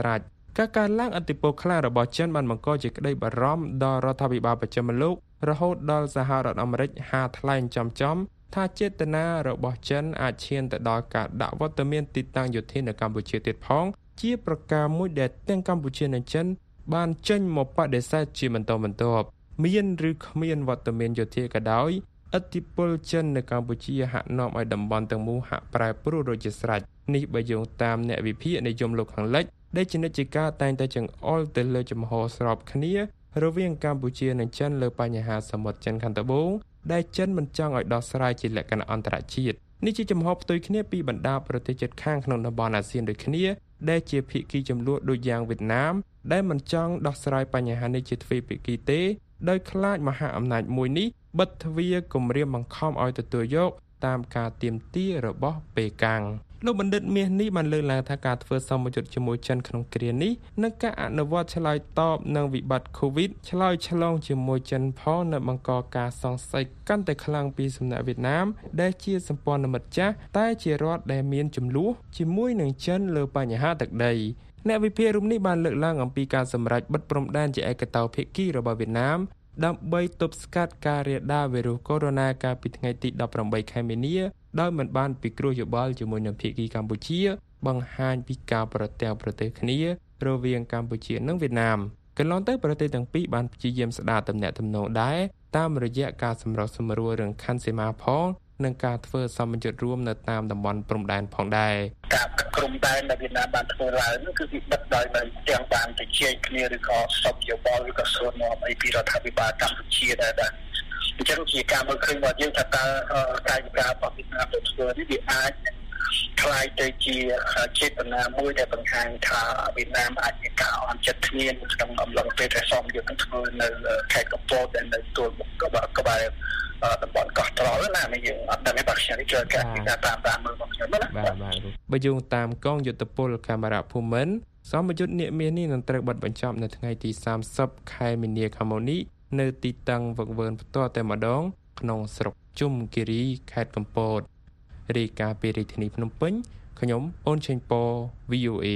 ការកើនឡើងឥទ្ធិពលខ្លាំងរបស់ចិនបានបង្កជាក្តីបារម្ភដល់រដ្ឋាភិបាលប្រជាមាលោករហូតដល់សហរដ្ឋអាមេរិកហាថ្លែងចំចំថាចេតនារបស់ចិនអាចឈានទៅដល់ការដាក់វត្តមានទីតាំងយោធានៅកម្ពុជាទៀតផងជាប្រការមួយដែលទាំងកម្ពុជានិងចិនបានចេញមកបដិសេធជាបន្តបន្ទាប់មានឬគ្មានវត្តមានយោធាក៏ដោយឥទ្ធិពលចិននៅកម្ពុជាហាក់នាំឲ្យតំបន់ទាំងមូលហាក់ប្រែប្រួលរួចជាស្រេចនេះបើយោងតាមអ្នកវិភាគនិយមលោកខាងលិចដែលជានិច្ចការតែងតែចង្អុលទៅលើចំហស្របគ្នារវាងកម្ពុជានិងចិនលើបញ្ហាសមុទ្រចិនខាងត្បូងដែលចិនមិនចង់ឲ្យដោះស្រាយជាលក្ខណៈអន្តរជាតិនេះជាចំហផ្ទុយគ្នាពីបណ្ដាប្រទេសជិតខាងក្នុងតំបន់អាស៊ានដូចគ្នាដែលជាភាគីចំនួនដូចយ៉ាងវៀតណាមដែលមិនចង់ដោះស្រាយបញ្ហានេះជាទ្វេភាគីទេដោយខ្លាចមហាអំណាចមួយនេះបិទទ្វារគម្រាមបង្ខំឲ្យទទួលយកតាមការទាមទាររបស់ប៉េកាំងលោកបណ្ឌិតមាសនេះបានលើកឡើងថាការធ្វើសម្ពយុទ្ធជាមួយចិនក្នុងគ្រានេះនិងការអនុវត្តឆ្លើយតបនឹងវិបត្តិ COVID ឆ្លើយឆ្លងជាមួយចិនផងនៅបង្កការសង្ស័យកាន់តែខ្លាំងពីសំណាក់វៀតណាមដែលជាសម្ព័ន្ធមិត្តចាស់តែជារដ្ឋដែលមានចំនួនជាមួយនឹងចិនលើបញ្ហាទឹកដីអ្នកវិភាគរូបនេះបានលើកឡើងអំពីការសម្រេចបិទព្រំដែនជាឯកតោភាគីរបស់វៀតណាមដើម្បីទប់ស្កាត់ការរាលដាលវីរុសកូវីដ -កាលពីថ្ងៃទីដប់ប្រាំបីខែមីនាដោយមិនបានពិគ្រោះយោបល់ជាមួយនឹងភាគីកម្ពុជាបង្ហាញពីការប្រទែងប្រទេសគ្នារវាងកម្ពុជានិងវៀតណាមកន្លងទៅប្រទេសទាំងពីរបានព្យាយាមស្ដារទំនាក់ទំនងដែរតាមរយៈការសម្រុះសម្រួលរឿងខណ្ឌសីមាផងនិងការធ្វើសម្ពយុទ្ធរួមនៅតាមតំបន់ព្រំដែនផងដែរការក្រុមដែនដែលវៀតណាមបានធ្វើឡើងនោះគឺវាបិទដោយនៅទាំងបានទៅជែកគ្នាឬក៏សពយោបល់ឬក៏សួរនាំអីពីរដ្ឋាភិបាលកម្ពុជាដែរដែរអញ្ចឹងជាការមើលឃើញរបស់យើងថាតើកាយវិការរបស់វៀតណាមទៅធ្វើនេះវាអាចខ្លាយទៅជាចេតនាមួយដែលបង្ហាញថាវៀតណាមអាចមានការអន់ចិត្តគ្នាក្នុងអំឡុងពេលដែលសមយុទ្ធធ្វើនៅខេត្តកំពតដែលនៅទួលមុខក្បែរតំបន់កោះត្រល់ណានេះយើងអត់ដឹងទេបាទខ្ញុំនេះជួយការពីការតាមតាមមើលរបស់ខ្ញុំណាបាទបាទបើយោងតាមកងយុទ្ធពលកាមេរ៉ាភូមិន្ទសមយុទ្ធនាមាសនេះនឹងត្រូវបិទបញ្ចប់នៅថ្ងៃទីសាមសិបខែមីនាខាងមុខនេះនៅទីតាំងវឹកវើផ្ទាល់តែម្ដងក្នុងស្រុកជុំគិរីខេត្តកំពតរាយការណ៍ពីរាជធានីភ្នំពេញខ្ញុំអូនឆេងប៉ វី អូ អេ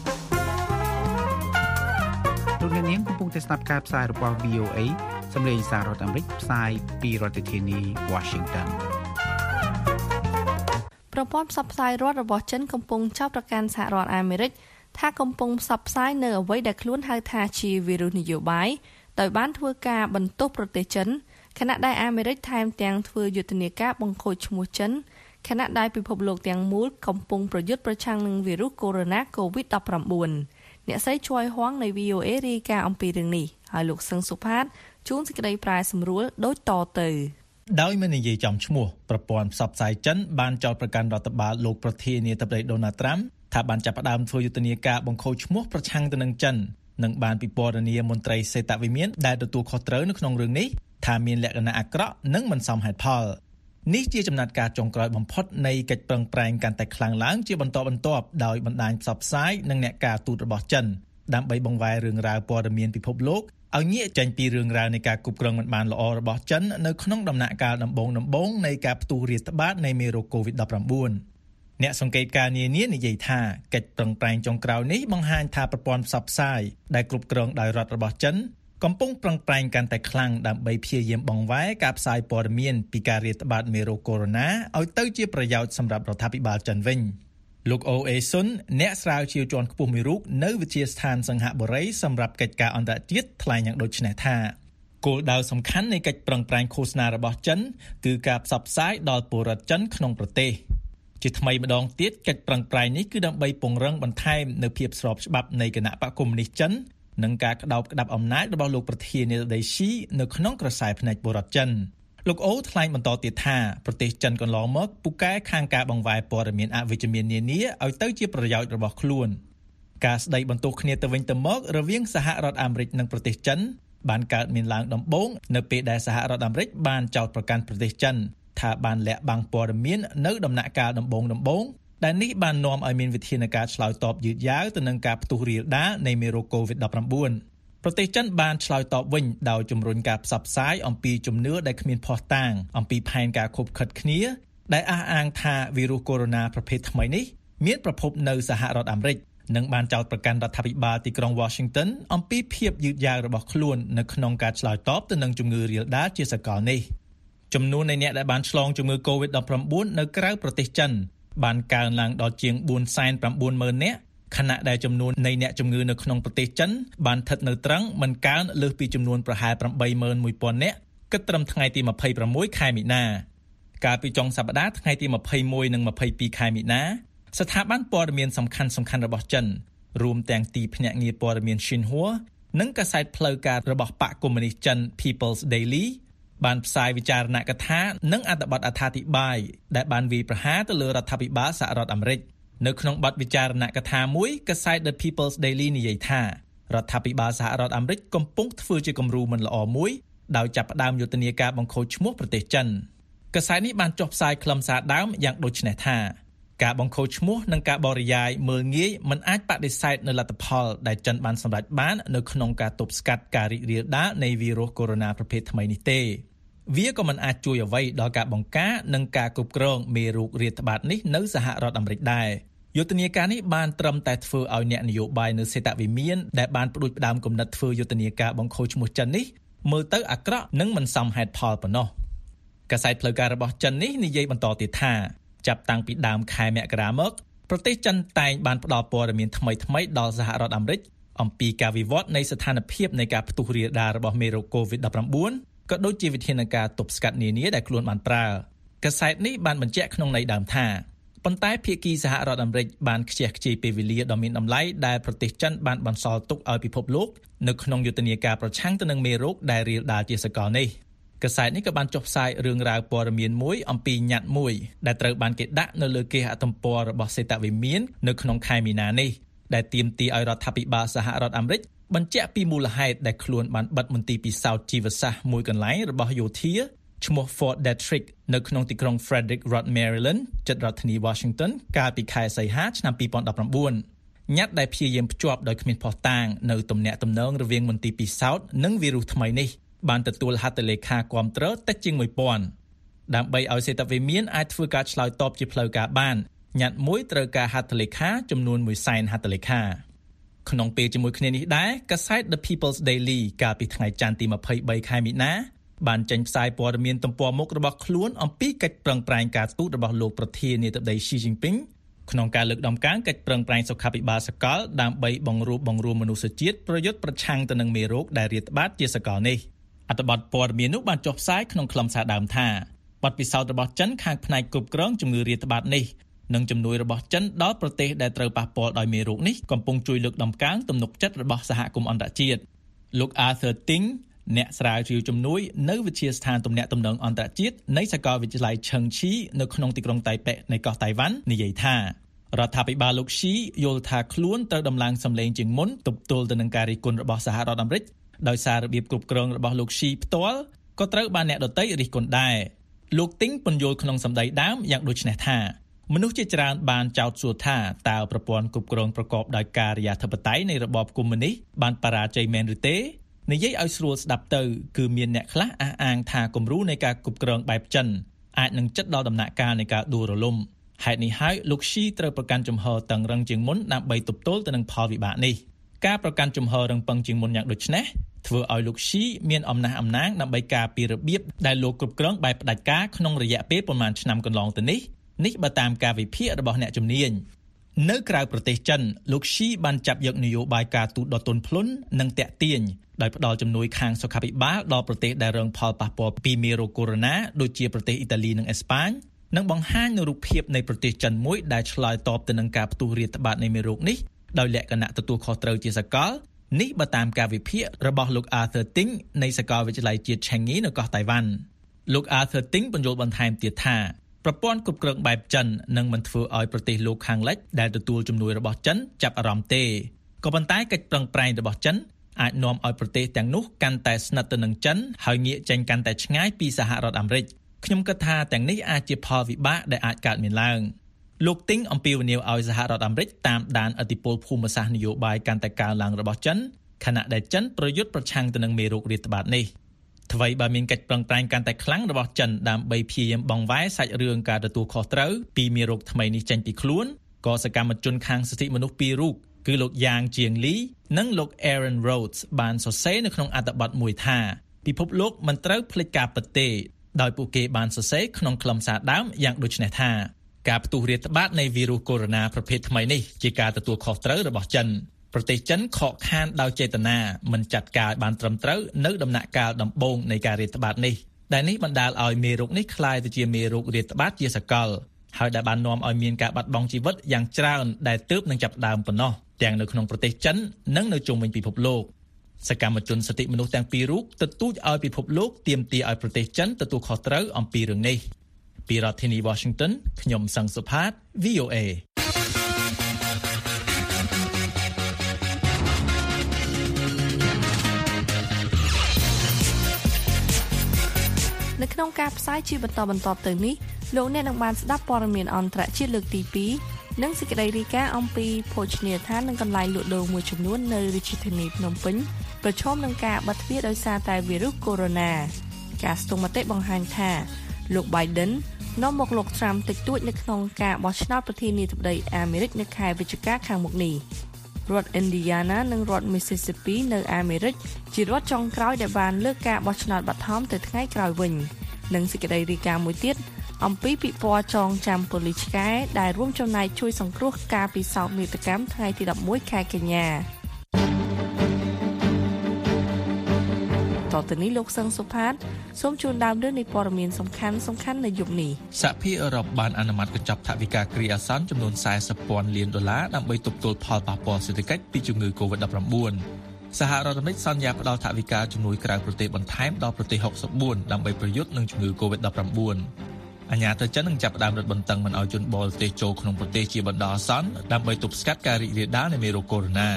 លោកអ្នកនាងកំពុងតែស្ដាប់ការផ្សាយរបស់ វី អូ អេ សម្លេងសាររដ្ឋអាមេរិកផ្សាយពីរដ្ឋធានី Washington ប្រព័ន្ធផ្សព្វផ្សាយរដ្ឋរបស់ចិនកំពុងចោទប្រកាន់សហរដ្ឋអាមេរិកថាកំពុងផ្សព្វផ្សាយនៅអ្វីដែលខ្លួនហៅថាជាវីរុសនយោបាយដោយបានធ្វើការបន្ទោសប្រទេសចិនខណៈដែលអាមេរិកថែមទាំងធ្វើយុទ្ធនាការបង្ខូចឈ្មោះចិនខណៈដែលពិភពលោកទាំងមូលកំពុងប្រយុទ្ធប្រឆាំងនឹងវីរុសកូវីដ -កូវីដ ដប់ប្រាំបួន អ្នកស្រីជួយហួងនៃ វី អូ អេ រាយការណ៍អំពីរឿងនេះហើយលោកសឹងសុផាតជួនសេចក្តីប្រែសម្រួលដូចតទៅដោយមិននិយាយចំឈ្មោះប្រព័ន្ធផ្សព្វផ្សាយចិនបានចោទប្រកាន់រដ្ឋបាលលោកប្រធានាធិបតីដូណាល់ត្រាំថាបានចាប់ផ្ដើមធ្វើយុទ្ធនាការបង្ខូចឈ្មោះប្រឆាំងទៅនឹងចិននិងបានពិពណ៌នាមន្ត្រីសេតវិមានដែលទទួលខុសត្រូវនៅក្នុងរឿងនេះថាមានលក្ខណៈអាក្រក់និងមិនសមហេតុផលនេះជាចំណាត់ការចុងក្រោយបំផុតនៃកិច្ចប្រឹងប្រែងកាន់តែខ្លាំងឡើងជាបន្តបន្ទាប់ដោយបណ្ដាញផ្សព្វផ្សាយនិងអ្នកការទូតរបស់ចិនដើម្បីបង្វែររឿងរ៉ាវព័ត៌មានពិភពលោកឲ្យងាកចេញពីរឿងរ៉ាវនៃការគ្រប់គ្រងមិនបានល្អរបស់ចិននៅក្នុងដំណាក់កាលដំបូងដំបូងនៃការផ្ទុះរាតត្បាតនៃមេរោគ កូវីដ ដប់ប្រាំបួន អ្នកសង្កេតការណ៍នានានិយាយថាកិច្ចប្រឹងប្រែងចុងក្រោយនេះបង្ហាញថាប្រព័ន្ធផ្សព្វផ្សាយដែលគ្រប់គ្រងដោយរដ្ឋរបស់ចិនកំពុងប្រឹងប្រែងកាន់តែខ្លាំងដើម្បីព្យាយាមបង្វែរការផ្សាយព័ត៌មានពីការរាតត្បាតមេរោគកូវីដ ឲ្យទៅជាប្រយោជន៍សម្រាប់រដ្ឋាភិបាលចិនវិញលោកអូអេស៊ុនអ្នកស្រាវជ្រាវជាន់ខ្ពស់មួយរូបនៅវិទ្យាស្ថានសង្ហបុរីសម្រាប់កិច្ចការអន្តរជាតិថ្លែងយ៉ាងដូចនេះថាគោលដៅសំខាន់នៃកិច្ចប្រឹងប្រែងឃោសនារបស់ចិនគឺការផ្សព្វផ្សាយដល់ពលរដ្ឋចិនក្នុងប្រទេសជាថ្មីម្ដងទៀតកិច្ចប្រឹងប្រែងនេះគឺដើម្បីពង្រឹងបន្ថែមនូវភាពស្របច្បាប់នៃគណៈបកកុម្មុយនីសចិននិងការក្តោបក្តាប់អំណាចរបស់លោកប្រធានាធិបតីស៊ីនៅក្នុងក្រសែភ្នែកពលរដ្ឋចិនលោកអូថ្លែងបន្តទៀតថាប្រទេសចិនកន្លងមកពូកែខាងការបង្វែរព័ត៌មានអវិជ្ជមាននានាឲ្យទៅជាប្រយោជន៍របស់ខ្លួនការស្ដីបន្ទោសគ្នាទៅវិញទៅមករវាងសហរដ្ឋអាមេរិកនិងប្រទេសចិនបានកើតមានឡើងដំបូងនៅពេលដែលសហរដ្ឋអាមេរិកបានចោទប្រកាន់ប្រទេសចិនថាបានលាក់បាំងព័ត៌មាននៅដំណាក់កាលដំបូងដំបូងដែលនេះបាននាំឲ្យមានវិធានការឆ្លើយតបយឺតយ៉ាវទៅនឹងការផ្ទុះរាលដាលនៃមេរោគ កូវីដ ដប់ប្រាំបួន ប្រទេសចិនបានឆ្លើយតបវិញដោយជំរុញការផ្សព្វផ្សាយអំពីជំនឿដែលគ្មានភស្តុតាងអំពីផែនការខុបខិតគ្នាដែលអះអាងថាវីរុសកូវីដ ប្រភេទថ្មីនេះមានប្រភពនៅសហរដ្ឋអាមេរិកនិងបានចោទប្រកាន់រដ្ឋាភិបាលទីក្រុង Washington អំពីភាពយឺតយ៉ាវរបស់ខ្លួននៅក្នុងការឆ្លើយតបទៅនឹងជំងឺរាលដាលជាសកលនេះចំនួននៃអ្នកដែលបានឆ្លងជំងឺ កូវីដ ដប់ប្រាំបួន នៅក្រៅប្រទេសចិនបានកើនឡើងដល់ជាង បួនសែនប្រាំបួនម៉ឺន នាក់ខណៈដែលចំនួននៃអ្នកជំងឺនៅក្នុងប្រទេសចិនបានស្ថិតនៅត្រង់មិនកើនលើសពីចំនួនប្រហែល ប្រាំបីម៉ឺនមួយពាន់ នាក់គិតត្រឹមថ្ងៃទី ម្ភៃប្រាំមួយ ខែមីនាកាលពីចុងសប្តាហ៍ថ្ងៃទី ម្ភៃមួយ និង ម្ភៃពីរ ខែមីនាស្ថាប័នព័ត៌មានសំខាន់សំខាន់របស់ចិនរួមទាំងទីភ្នាក់ងារព័ត៌មាន Xinhua និងកាសែតផ្លូវការរបស់បកកុម្មុយនីសចិន People's Daily បានផ្សាយវិចារណកថានិងអត្ថបទអត្ថាធិប្បាយដែលបានវាយប្រហារទៅលើរដ្ឋាភិបាលសហរដ្ឋអាមេរិកនៅក្នុងបទវិចារណកថាមួយកាសែត The People's Daily និយាយថារដ្ឋាភិបាលសហរដ្ឋអាមេរិកកំពុងធ្វើជាគំរូមិនល្អមួយដោយចាប់ផ្ដើមយុទ្ធនាការបង្ខូចឈ្មោះប្រទេសចិនកាសែតនេះបានចុះផ្សាយខ្លឹមសារដើមយ៉ាងដូចនេះថាការបង្ខូចឈ្មោះនិងការបរិយាយមើលងាយមិនអាចបដិសេធនៅលទ្ធផលដែលចិនបានសម្រេចបាននៅក្នុងការទប់ស្កាត់ការរីករាលដាលនៃវីរុសកូវីដ ប្រភេទថ្មីនេះទេវាក៏មិនអាចជួយអ្វីដល់ការបង្ការនិងការគ្រប់គ្រងមេរោគរាតត្បាតនេះនៅសហរដ្ឋអាមេរិកដែរយុទ្ធនាការនេះបានត្រឹមតែធ្វើឲ្យអ្នកនយោបាយនៅសេតវិមានដែលបានផ្ដួចផ្ដើមគំនិតធ្វើយុទ្ធនាការបង្ខូចឈ្មោះចិននេះមើលទៅអាក្រក់និងមិនសមហេតុផលប៉ុណ្ណោះកាសែតផ្លូវការរបស់ចិននេះនិយាយបន្តទៀតថាចាប់តាំងពីដើមខែមករាមកប្រទេសចិនតែងបានផ្ដល់ព័ត៌មានថ្មីៗដល់សហរដ្ឋអាមេរិកអំពីការវិវត្តនៃស្ថានភាពនៃការផ្ទុះរាលដាលរបស់មេរោគ កូវីដ ដប់ប្រាំបួន ក៏ដូចជាវិធានការទប់ស្កាត់នានាដែលខ្លួនបានប្រើកាសែតនេះបានបញ្ជាក់ក្នុងន័យដើមថាប៉ុន្តែភាគីសហរដ្ឋអាមេរិកបានខ្ជះខ្ជាយពេលវេលាដ៏មានតម្លៃដែលប្រទេសចិនបានបន្សល់ទុកឲ្យពិភពលោកនៅក្នុងយុទ្ធនាការប្រឆាំងទៅនឹងមេរោគដែលរាលដាលជាសកលនេះកាសែតនេះក៏បានចុះផ្សាយរឿងរ៉ាវព័ត៌មានមួយអំពីញត្តិមួយដែលត្រូវបានគេដាក់នៅលើគេហទំព័ររបស់សេតវិមាននៅក្នុងខែមីនានេះដែលទាមទារឲ្យរដ្ឋាភិបាលសហរដ្ឋអាមេរិកបញ្ជាក់ពីមូលហេតុដែលខ្លួនបានបិទមន្ទីរពិសោធន៍ជីវសាស្ត្រមួយកន្លែងរបស់យោធាឈ្មោះ Fort Detrick នៅក្នុងទីក្រុង Frederick រដ្ឋ Maryland ជិតរដ្ឋធានី Washington កាលពីខែសីហាឆ្នាំពីរពាន់ដប់ប្រាំបួនញត្តិដែលព្យាយាមភ្ជាប់ដោយគ្មានភស្តុតាងនៅទំនាក់ទំនងរវាងមន្ទីរពិសោធន៍និងវីរុសថ្មីនេះបានទទួលហត្ថលេខាគាំទ្រតិចជាងមួយពាន់ដើម្បីឲ្យសេតវិមានអាចធ្វើការឆ្លើយតបជាផ្លូវការបានញត្តិមួយត្រូវការហត្ថលេខាចំនួនមួយសែនហត្ថលេខាក្នុងពេលជាមួយគ្នានេះដែរកាសែត The People's Daily កាលពីថ្ងៃច័ន្ទទី ម្ភៃបី ខែមីនាបានចេញផ្សាយព័ត៌មានទំព័រមុខរបស់ខ្លួនអំពីកិច្ចប្រឹងប្រែងការទូតរបស់លោកប្រធានាធិបតី Xi Jinping ក្នុងការលើកដំកើងកិច្ចប្រឹងប្រែងសុខាភិបាលសកលដើម្បីបង្រួបបង្រួមមនុស្សជាតិប្រយុទ្ធប្រឆាំងទៅនឹងមេរោគដែលរាតត្បាតជាសកលនេះអត្ថបទព័ត៌មាននោះបានចុះផ្សាយក្នុងខ្លឹមសារដើមថាបទពិសោធន៍របស់ចិនខាងផ្នែកគ្រប់គ្រងជំងឺរាតត្បាតនេះនិងជំនួយរបស់ចិនដល់ប្រទេសដែលត្រូវប៉ះពាល់ដោយមេរោគនេះកំពុងជួយលើកដំកើងទំនុកចិត្តរបស់សហគមន៍អន្តរជាតិលោក Arthur Ting អ្នកស្រាវជ្រាវជំនួយនៅវិទ្យាស្ថានទំនាក់ទំនងអន្តរជាតិនៃសាកលវិទ្យាល័យ Chengchi នៅក្នុងទីក្រុងតៃប៉េនៃកោះតៃវ៉ាន់និយាយថារដ្ឋាភិបាលលោក Xi យល់ថាខ្លួនត្រូវដំឡើងសម្លេងជាងមុនទប់ទល់ទៅនឹងការរិះគន់របស់សហរដ្ឋអាមេរិកដោយសាររបៀបគ្រប់គ្រងរបស់លោក Xi ផ្ទាល់ក៏ត្រូវបានអ្នកដទៃរិះគន់ដែរលោក Ting ពន្យល់ក្នុងសម្ដីដើមយ៉ាងដូចនេះថាមនុស្សជាច្រើនបានចោទសួរថាតើប្រព័ន្ធគ្រប់គ្រងប្រកបដោយការិយាធិបតេយ្យនៃរបបកុម្មុយនីសបានបរាជ័យមែនឬទេនិយាយឲ្យស្រួលស្ដាប់ទៅគឺមានអ្នកខ្លះអះអាងថាគំរូនៃការគ្រប់គ្រងបែបចិនអាចនឹងចិត្តដល់ដំណាក់កាលនៃការដួលរលំហេតុនេះហើយលោក Xi ត្រូវប្រកាន់ជំហរតឹងរឹងជាងមុនដើម្បីទប់ទល់ទៅនឹងផលវិបាកនេះការប្រកាន់ជំហររឹងប៉ឹងជាងមុនយ៉ាងដូចនេះធ្វើឲ្យលោក Xi មានអំណះអំណាងដើម្បីការពាររបៀបដែលលោកគ្រប់គ្រងបែបផ្ដាច់ការក្នុងរយៈពេលប្រមាណឆ្នាំកន្លងទៅនេះនេះបើតាមការវិភាគរបស់អ្នកជំនាញនៅក្រៅប្រទេសចិនលោក Xi បានចាប់យកនយោបាយការទូតដ៏ទន់ភ្លន់និងតាក់ទាញដោយផ្ដល់ជំនួយខាងសុខាភិបាលដល់ប្រទេសដែលរងផលប៉ះពាល់ពីមេរោគកូវីដ ដូចជាប្រទេសអ៊ីតាលីនិងអេស្ប៉ាញនិងបង្ហាញនូវរូបភាពនៃប្រទេសចិនមួយដែលឆ្លើយតបទៅនឹងការផ្ទុះរាតត្បាតនៃមេរោគនេះដោយលក្ខណៈទទួលខុសត្រូវជាសកលនេះបើតាមការវិភាគរបស់លោក Arthur Ting នៃសាកលវិទ្យាល័យជាតិ Chengchi នៅកោះតៃវ៉ាន់លោក Arthur Ting បញ្យល់បន្ថែមទៀតថាប្រព័ន្ធគ្រប់គ្រងបែបចិននឹងមិនធ្វើឲ្យប្រទេសលោកខាងលិចដែលទទួលជំនួយរបស់ចិនចាប់អារម្មណ៍ទេក៏ប៉ុន្តែកិច្ចប្រឹងប្រែងរបស់ចិនអាចនាំឲ្យប្រទេសទាំងនោះកាន់តែស្និទ្ធទៅនឹងចិនហើយងាកចេញកាន់តែឆ្ងាយពីសហរដ្ឋអាមេរិកខ្ញុំគិតថាទាំងនេះអាចជាផលវិបាកដែលអាចកើតមានឡើងលោក Ting អំពាវនាវឲ្យសហរដ្ឋអាមេរិកតាមដានឥទ្ធិពលភូមិសាស្ត្រនយោបាយកាន់តែកើនឡើងរបស់ចិនខណៈដែលចិនប្រយុទ្ធប្រឆាំងទៅនឹងមេរោគរាតត្បាតនេះអ្វីបើមានកិច្ចប្រឹងប្រែងកាន់តែខ្លាំងរបស់ចិនដើម្បីព្យាយាមបង្វែរសាច់រឿងការទទួលខុសត្រូវពីមេរោគថ្មីនេះចេញពីខ្លួនក៏សកម្មជនខាងសិទ្ធិមនុស្សពីររូបគឺលោកយ៉ាងជាងលីនិងលោក Aaron Rhodes បានសរសេរនៅក្នុងអត្ថបទមួយថាពិភពលោកមិនត្រូវភ្លេចការពិតទេដោយពួកគេបានសរសេរក្នុងខ្លឹមសារដើមយ៉ាងដូចនេះថាការផ្ទុះរាតត្បាតនៃវីរុសកូវីដ -19 ប្រភេទថ្មីនេះជាការទទួលខុសត្រូវរបស់ចិនប្រទេសចិនខកខានដោយចេតនាមិនចាត់ការបានត្រឹមត្រូវនៅដំណាក់កាលដំបូងនៃការរាតត្បាតនេះដែលនេះបណ្ដាលឲ្យមេរោគនេះក្លាយទៅជាមេរោគរាតត្បាតជាសកលហើយដែលបាននាំឲ្យមានការបាត់បង់ជីវិតយ៉ាងច្រើនដែលទើបនឹងចាប់ផ្ដើមប៉ុណ្ណោះទាំងនៅក្នុងប្រទេសចិននិងនៅជុំវិញពិភពលោកសកម្មជនសិទ្ធិមនុស្សទាំងពីររូបទទូចឲ្យពិភពលោកទាមទារឲ្យប្រទេសចិនទទួលខុសត្រូវអំពីរឿងនេះពីរដ្ឋធានី Washington ខ្ញុំសង្សុផាត V O A នៅក្នុងការផ្សាយជាបន្តបន្ទាប់ទៅនេះលោកអ្នកនឹងបានស្ដាប់ព័ត៌មានអន្តរជាតិលើកទីពីរនិងសេចក្តីរាយការណ៍អំពីភោជនីយដ្ឋាននិងកន្លែងលក់ដូរមួយចំនួននៅរាជធានីភ្នំពេញប្រឈមនឹងការបិទទ្វារដោយសារតែវីរុសកូវីដ -19 ការស្ទង់មតិបង្ហាញថាលោក Biden នាំមកលោក Trump តិចតួចនៅក្នុងការបោះឆ្នោតប្រធានាធិបតីអាមេរិកនៅខែវិច្ឆិកាខាងមុខនេះរដ្ឋ Indiana និងរដ្ឋ Mississippi នៅអាមេរិកជារដ្ឋចុងក្រោយដែលបានលើកការបោះឆ្នោតបឋមទៅថ្ងៃក្រោយវិញនិងសេចក្តីរាយការណ៍មួយទៀតអំពីពិព័រណ៍ចងចាំប៉ូលីសឆ្កែដែលរួមចំណែកជួយសង្គ្រោះការពិសោធន៍នាដកម្មថ្ងៃទីដប់មួយខែកញ្ញាតទៅនេះលោកសឹងសុផាតសូមជូនដើមរឿងនៃព័ត៌មានសំខាន់សំខាន់នៅយប់នេះសហភាពអឺរ៉ុបបានអនុម័តកញ្ចប់ថវិកាគ្រាអាសន្នចំនួនសែសិបពាន់លានដុល្លារដើម្បីទប់ទល់ផលប៉ះពាល់សេដ្ឋកិច្ចពីជំងឺ កូវីដ -ដប់ប្រាំបួន សហរដ្ឋអាមេរិកសន្យាផ្តល់ថវិកាជំនួយក្រៅប្រទេសបន្ថែមដល់ប្រទេសហុកសិបបួនដើម្បីប្រយុទ្ធនឹងជំងឺ កូវីដ -ដប់ប្រាំបួន អាញាធិបតេយ្យចិននឹងចាប់ផ្ដើមរឹតបន្តឹងមិនឲ្យជនបរទេសចូលក្នុងប្រទេសជាបណ្ដោះអាសន្នដើម្បីទប់ស្កាត់ការរីករាលដាលនៃមេរោគកូវីដ -19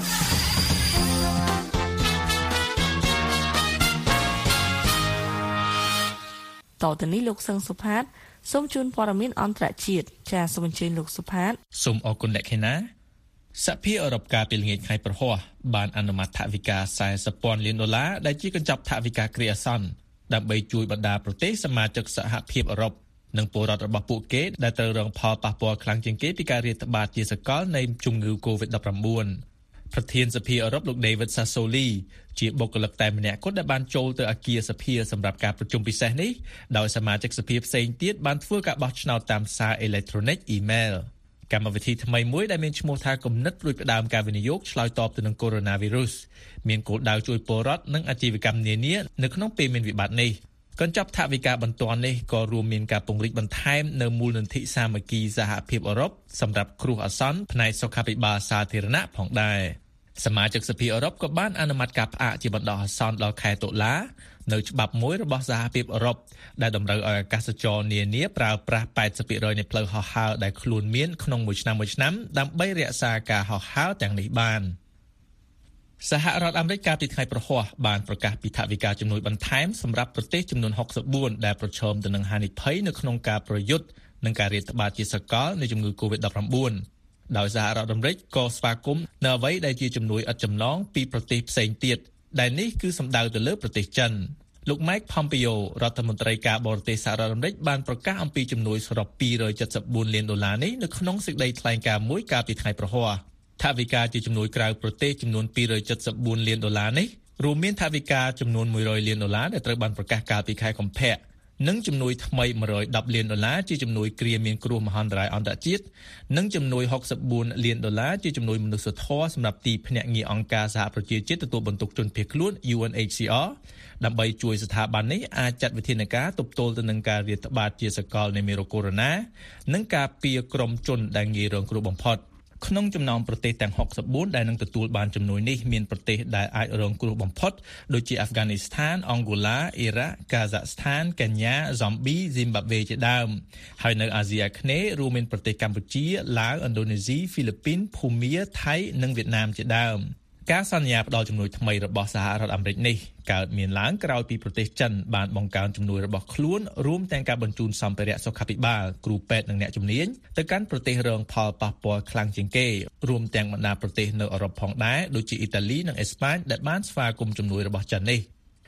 តទៅនេះលោកសឹងសុផាតសូមជូនព័ត៌មានអន្តរជាតិចាសសូមអញ្ជើញលោកសុផាតសូមអរគុណអ្នកខេណាសហភាពអឺរ៉ុបកាលពីល្ងាចថ្ងៃប្រហ័សបានអនុម័តថវិកាសែសិបពាន់លានដុល្លារដែលជាកញ្ចប់ថវិកាគ្រាអាសន្នដើម្បីជួយបណ្ដាប្រទេសសមាជិកសហភាពអឺរ៉ុបនិងពលរដ្ឋរបស់ពួកគេដែលត្រូវរងផលប៉ះពាល់ខ្លាំងជាងគេពីការរាតត្បាតជាសកលនៃជំងឺ កូវីដ -ដប់ប្រាំបួន ប្រធានសភាអឺរ៉ុបលោក David Sassoli ជាបុគ្គលិកតែម្នាក់គត់ដែលបានចូលទៅអគារសភាសម្រាប់ការប្រជុំពិសេសនេះដោយសមាជិកសភាផ្សេងទៀតបានធ្វើការបោះឆ្នោតតាមសារអេឡិចត្រូនិក email កម្មវិធីថ្មីមួយដែលមានឈ្មោះថាគំនិតរួចផ្ដើមការវិនិយោគឆ្លើយតបទៅនឹងកូវីដ -19 មានគោលដៅជួយពលរដ្ឋនិងអាជីវកម្មនានានៅក្នុងពេលមានវិបត្តិនេះកញ្ចប់ថវិកាបន្ទាន់នេះក៏រួមមានការពង្រីកបន្ថែមនៅមូលនិធិសាមគ្គីសហភាពអឺរ៉ុបសម្រាប់គ្រោះអាសន្នផ្នែកសុខាភិបាលសាធារណៈផងដែរសមាជិកសភាអឺរ៉ុបក៏បានអនុម័តការផ្អាកជាបណ្ដោះអាសន្នដល់ខែតុលានៅច្បាប់មួយរបស់សហភាពអឺរ៉ុបដែលតម្រូវឲ្យអាកាសចរនានាប្រើប្រាស់ แปดสิบเปอร์เซ็นต์ នៃផ្លូវហោះហើរដែលខ្លួនមានក្នុងមួយឆ្នាំមួយឆ្នាំដើម្បីរក្សាការហោះហើរទាំងនេះបានសហរដ្ឋអាមេរិកកាលពីថ្ងៃប្រហ័សបានប្រកាសពីថវិកាជំនួយបន្ថែមសម្រាប់ប្រទេសចំនួនហុកសិបបួនដែលប្រឈមទៅនឹងហានិភ័យនៅក្នុងការប្រយុទ្ធនឹងការរាតត្បាតជាសកលនៃជំងឺ កូវីដ -ដប់ប្រាំបួន ដោយសហរដ្ឋអាមេរិកក៏ស្វាគមន៍នៅអ្វីដែលជាជំនួយឥតចំណងពីប្រទេសផ្សេងទៀតដែលនេះគឺសំដៅទៅលើប្រទេសចិនលោក Mike Pompeo រដ្ឋមន្ត្រីការបរទេសសហរដ្ឋអាមេរិកបានប្រកាសអំពីជំនួយសរុបពីររយ칠십사លានដុល្លារនេះនៅក្នុងសេចក្តីថ្លែងការណ៍មួយកាលពីថ្ងៃប្រហ័សថវិកាជាជំនួយក្រៅប្រទេសចំនួនពីររយ칠십사លានដុល្លារនេះរួមមានថវិកាចំនួនមួយរយលានដុល្លារដែលត្រូវបានប្រកាសកាលពីខែកុម្ភៈនិងជំនួយថ្មីមួយរយដប់លានដុល្លារជាជំនួយគ្រាមានគ្រោះមហន្តរាយអន្តរជាតិនិងជំនួយហុកសិបបួនលានដុល្លារជាជំនួយមនុស្សធម៌សម្រាប់ទីភ្នាក់ងារអង្គការសហប្រជាជាតិទទួលបន្ទុកជនភៀសខ្លួន U N H C R ដើម្បីជួយស្ថាប័ននេះអាចចាត់វិធានការទប់ទល់ទៅនឹងការរាតត្បាតជាសកលនៃមេរោគកូវីដ -19 និងការពារក្រុមជនដែលងាយរងគ្រោះបំផុតក្នុងចំណោមប្រទេសទាំងហុកសិបបួនដែលនឹងទទួលបានជំនួយនេះមានប្រទេសដែលអាចរងគ្រោះបំផុតដូចជាអាហ្វហ្គានីស្ថាន អង់ហ្គូឡា អ៊ីរ៉ាក់ កាហ្សាក់ស្ថាន កេនយ៉ា ហ្សំប៊ី ស៊ីមបាប់វេជាដើមហើយនៅអាស៊ីអាគ្នេយ៍រួមមានប្រទេសកម្ពុជា ឡាវ ឥណ្ឌូនេស៊ី ហ្វីលីពីន ភូមា ថៃនិងវៀតណាមជាដើមការសន្យាផ្តល់ជំនួយថ្មីរបស់សហរដ្ឋអាមេរិកនេះកើតមានឡើងក្រោយពីប្រទេសចិនបានបង្កើនជំនួយរបស់ខ្លួនរួមទាំងការបញ្ជូនសម្ភារៈសុខាភិបាលគ្រូពេទ្យនិងអ្នកជំនាញទៅកាន់ប្រទេសរងផលប៉ះពាល់ខ្លាំងជាងគេរួមទាំងបណ្ដាប្រទេសនៅអឺរ៉ុបផងដែរដូចជាអ៊ីតាលីនិងអេស្ប៉ាញដែលបានស្វាគមន៍ជំនួយរបស់ចិននេះ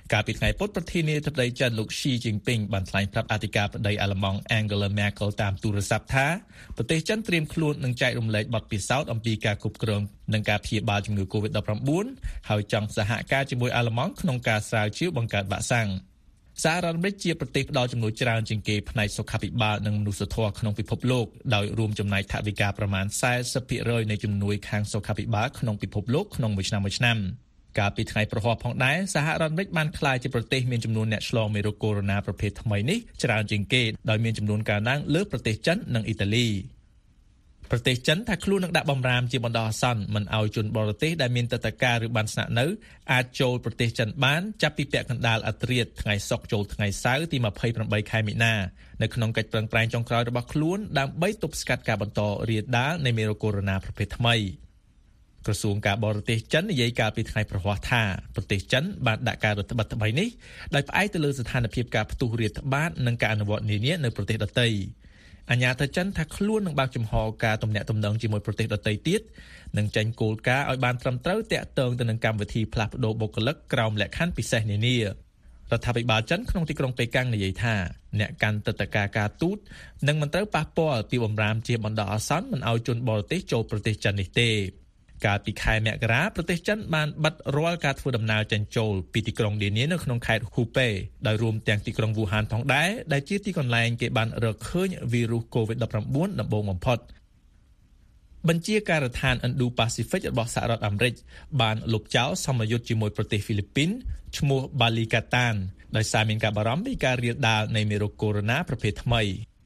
កាលពីថ្ងៃពុធប្រធានាធិបតីចិនលោក Xi Jinping បានថ្លែងប្រាប់អធិការបតីអាល្លឺម៉ង់ Angela Merkel តាមទូរស័ព្ទថាប្រទេសចិនត្រៀមខ្លួននឹងចែករំលែកបទពិសោធន៍អំពីការគ្រប់គ្រងនិងការព្យាបាលជំងឺ កូវីដ ដប់ប្រាំបួន ហើយចង់សហការជាមួយអាល្លឺម៉ង់ក្នុងការស្រាវជ្រាវបង្កើតវ៉ាក់សាំងសហរដ្ឋអាមេរិកជាប្រទេសផ្ដល់ជំនួយច្រើនជាងគេផ្នែកសុខាភិបាលនិងមនុស្សធម៌ក្នុងពិភពលោកដោយរួមចំណាយថវិកាប្រមាណ สี่สิบเปอร์เซ็นต์ នៃជំនួយខាងសុខាភិបាលក្នុងពិភពលោកក្នុងមួយឆ្នាំមួយឆ្នាំកាលពីថ្ងៃប្រហ័សផងដែរសហរដ្ឋអាមេរិកបានក្លាយជាប្រទេសមានចំនួនអ្នកឆ្លងមេរោគកូវីដ ប្រភេទថ្មីនេះច្រើនជាងគេដោយមានចំនួនកើនឡើងលើប្រទេសចិននិងអ៊ីតាលីប្រទេសចិនថាខ្លួននឹងដាក់បំរាមជាបណ្ដោះអាសន្នមិនឲ្យជនបរទេសដែលមានទិដ្ឋាការឬបានស្នាក់នៅអាចចូលប្រទេសចិនបានចាប់ពីពាក់កណ្ដាលអាធ្រាត្រថ្ងៃសុក្រចូលថ្ងៃសៅរ៍ទីยี่สิบแปดខែមីនានៅក្នុងកិច្ចប្រឹងប្រែងចុងក្រោយរបស់ខ្លួនដើម្បីទប់ស្កាត់ការបន្តរាលដាលនៃមេរោគកូវីដ ប្រភេទថ្មីក្រសួងការបរទេសចិននិយាយកាលពីថ្ងៃប្រហ័សថាប្រទេសចិនបានដាក់ការរដ្ឋបတ်ថ្មីនេះដោយផ្អែកទៅលើស្ថានភាពការផ្ទុះរាតត្បាតនិងការអនុវត្តនានានៅប្រទេសដទៃអាញាធិបតេយ្យចិនថាខ្លួននឹងបើកចំហការទំនាក់ទំនងជាមួយប្រទេសដទៃទៀតនិងចេញគោលការណ៍ឲ្យបានត្រឹមត្រូវទាក់ទងទៅនឹងកម្មវិធីផ្លាស់ប្តូរបុគ្គលិកក្រោមលក្ខខណ្ឌពិសេសនានារដ្ឋាភិបាលចិនក្នុងទីក្រុងប៉េកាំងនិយាយថាអ្នកកាន់ទិដ្ឋាការការទូតនឹងមិនត្រូវប៉ះពាល់ពីបំរាមជាបណ្ដោះអាសន្នមិនឲ្យជនបរទេសចូលប្រទេសចិននេះទេកាលពីខែមករាប្រទេសចិនបានបិទរាល់ការធ្វើដំណើរចេញចូលពីទីក្រុងនានានៅក្នុងខេត្តហ៊ូប៉េដោយរួមទាំងទីក្រុងវូហានផងដែរដែលជាទីកន្លែងគេបានរកឃើញវីរុសកូវីដ ដប់ប្រាំបួន ដំបូងបំផុតបញ្ជាការដ្ឋាន Indo-Pacific របស់សហរដ្ឋអាមេរិកបានលុបចោលសម្ពយុទ្ធជាមួយប្រទេសហ្វីលីពីនឈ្មោះ Balikatan ដោយសារមានការបារម្ភពីការរាលដាលនៃមេរោគកូវីដ ប្រភេទថ្មី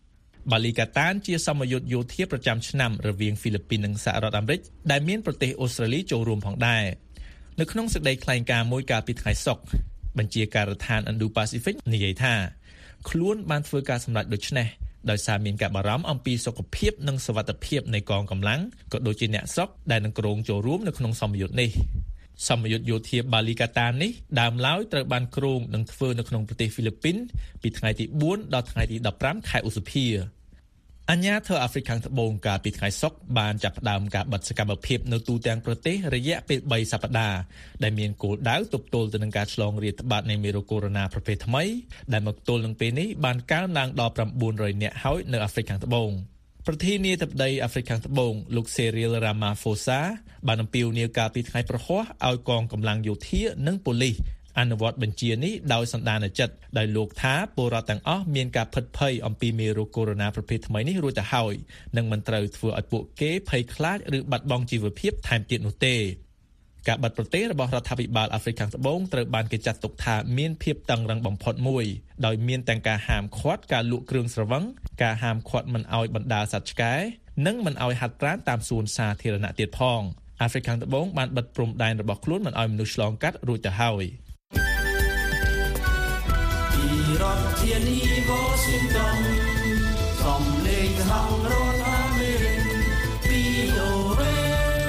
Balikatan ជាសម្ពយុទ្ធយោធាប្រចាំឆ្នាំរវាងហ្វីលីពីននិងសហរដ្ឋអាមេរិកដែលមានប្រទេសអូស្ត្រាលីចូលរួមផងដែរនៅក្នុងសេចក្តីថ្លែងការណ៍មួយកាលពីថ្ងៃសុក្របញ្ជាការដ្ឋាន Indo-Pacific និយាយថាខ្លួនបានធ្វើការសម្រេចដូចនេះដោយសារមានការបារម្ភអំពីសុខភាពនិងសុវត្ថិភាពនៃកងកម្លាំងក៏ដូចជាអ្នកស្រុកដែលនឹងគ្រោងចូលរួមនៅក្នុងសម្ពយុទ្ធនេះសម្ពយុទ្ធយោធា Balikatan នេះដើមឡើយត្រូវបានគ្រោងនឹងធ្វើនៅក្នុងប្រទេសហ្វីលីពីនពីថ្ងៃទីបួនដល់ថ្ងៃទីដប់ប្រាំខែឧសភាអាញាធិបតេយ្យអាហ្វ្រិកខាងត្បូងកាលពីថ្ងៃសុក្របានចាប់ផ្ដើមការបិទសកម្មភាពនៅទូទាំងប្រទេសរយៈពេលបីសប្តាហ៍ដែលមានគោលដៅទប់ទល់ទៅនឹងការឆ្លងរាតត្បាតនៃមេរោគកូវីដ ប្រភេទថ្មីដែលមកទល់នឹងពេលនេះបានកើនឡើងដល់ប្រាំបួនរយនាក់ហើយនៅអាហ្វ្រិកខាងត្បូងប្រធានាធិបតីអាហ្វ្រិកខាងត្បូងលោក Cyril Ramaphosa បានអំពាវនាវកាលពីថ្ងៃប្រហ័សឲ្យកងកម្លាំងយោធានិងប៉ូលីសអនុវត្តបញ្ជានេះដោយសន្តានចិត្តដោយលោកថាពលរដ្ឋទាំងអស់មានការភិតភ័យអំពីមេរោគកូវីដ ប្រភេទថ្មីនេះរួចទៅហើយនិងមិនត្រូវធ្វើឲ្យពួកគេភ័យខ្លាចឬបាត់បង់ជីវភាពថែមទៀតនោះទេការបិទប្រទេសរបស់រដ្ឋាភិបាលអាហ្វ្រិកខាងត្បូងត្រូវបានគេចាត់ទុកថាមានភាពតឹងរ៉ឹងបំផុតមួយដោយមានទាំងការហាមឃាត់ការលក់គ្រឿងស្រវឹងការហាមឃាត់មិនឲ្យបណ្ដាសត្វឆ្កែនិងមិនឲ្យហាត់ប្រាណតាមសួនសាធារណៈទៀតផងអាហ្វ្រិកខាងត្បូងបានបិទព្រំដែនរបស់ខ្លួនមិនឲ្យមនុស្សឆ្លងកាត់រួចទៅហើយរដ្ឋធានី Washington សំឡេងក្នុងរដ្ឋអាមេរិក វី អូ អេ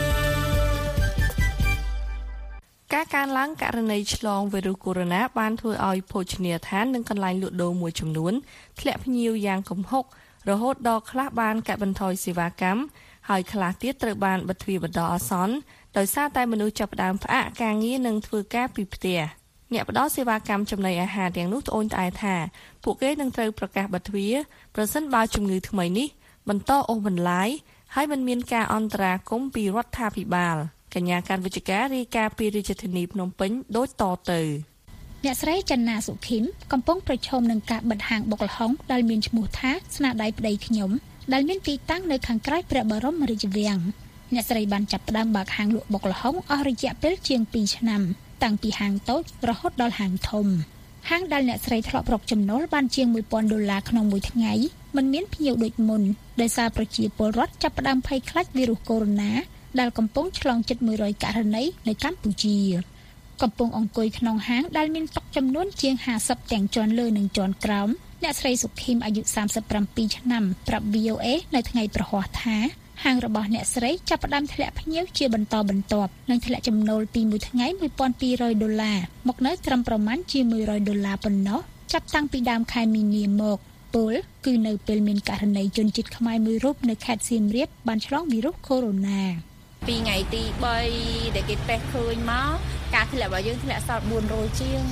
ការកើនឡើងករណីឆ្លងវីរុសកូវីដ បានធ្វើឲ្យភោជនីយដ្ឋាននិងកន្លែងលក់ដូរមួយចំនួនធ្លាក់ភ្ញៀវយ៉ាងគំហុករហូតដល់ខ្លះបានកាត់បន្ថយសេវាកម្មហើយខ្លះទៀតត្រូវបានបិទទ្វារបណ្ដោះអាសន្នដោយសារតែមនុស្សចាប់ផ្ដើមផ្អាកការងារនិងធ្វើការពីផ្ទះអ្នកផ្ដល់សេវាកម្មចំណីអាហារទាំងនោះត្អូញត្អែថាពួកគេនឹងត្រូវប្រកាសបិទទ្វារប្រសិនបើជំងឺថ្មីនេះបន្តអូសបន្លាយហើយមិនមានការអន្តរាគមន៍ពីរដ្ឋាភិបាលកញ្ញាកាន់វិជ្ជការរាយការណ៍ពីរាជធានីភ្នំពេញដូចតទៅអ្នកស្រីចន្ទនាសុខីមកំពុងប្រឈមនឹងការបិទហាងបុកល្ហុងដែលមានឈ្មោះថាស្នាដៃប្តីខ្ញុំដែលមានទីតាំងនៅខាងក្រៅព្រះបរមរាជវាំងអ្នកស្រីបានចាប់ផ្ដើមបើកហាងលក់បុកល្ហុងអស់រយៈពេលជាងពីរឆ្នាំតាំងពីហាងតូចរហូតដល់ហាងធំហាងដែលអ្នកស្រីធ្លាប់រកចំណូលបានជាងមួយពាន់ដុល្លារក្នុងមួយថ្ងៃមិនមានភ្ញៀវដូចមុនដោយសារប្រជាពលរដ្ឋចាប់ផ្ដើមភ័យខ្លាចវីរុសកូវីដ ដែលកំពុងឆ្លងជិតមួយរយករណីនៅកម្ពុជាកំពុងអង្គុយក្នុងហាងដែលមានតុចំនួនជាងห้าสิบទាំងជាន់លើនិងជាន់ក្រោមអ្នកស្រីសុខីមអាយុសាមសិបប្រាំពីរឆ្នាំប្រាប់ វី អូ អេ នៅថ្ងៃប្រហ័សថាហាងរបស់អ្នកស្រីចាប់ផ្ដើមធ្លាក់ភ្ញៀវជាបន្តបន្ទាប់និងធ្លាក់ចំណូលពីមួយថ្ងៃមួយពាន់ពីររយដុល្លារមកនៅត្រឹមប្រមាណជាមួយរយដុល្លារប៉ុណ្ណោះចាប់តាំងពីដើមខែមីនាមកពលគឺនៅពេលមានករណីជនជាតិខ្មែរមួយរូបនៅខេត្តសៀមរាបបានឆ្លងវីរុសកូវីដពីថ្ងៃទីបីដែលគេតេស្តឃើញមកការធ្លាក់របស់យើងធ្លាក់សល់បួនរយជាង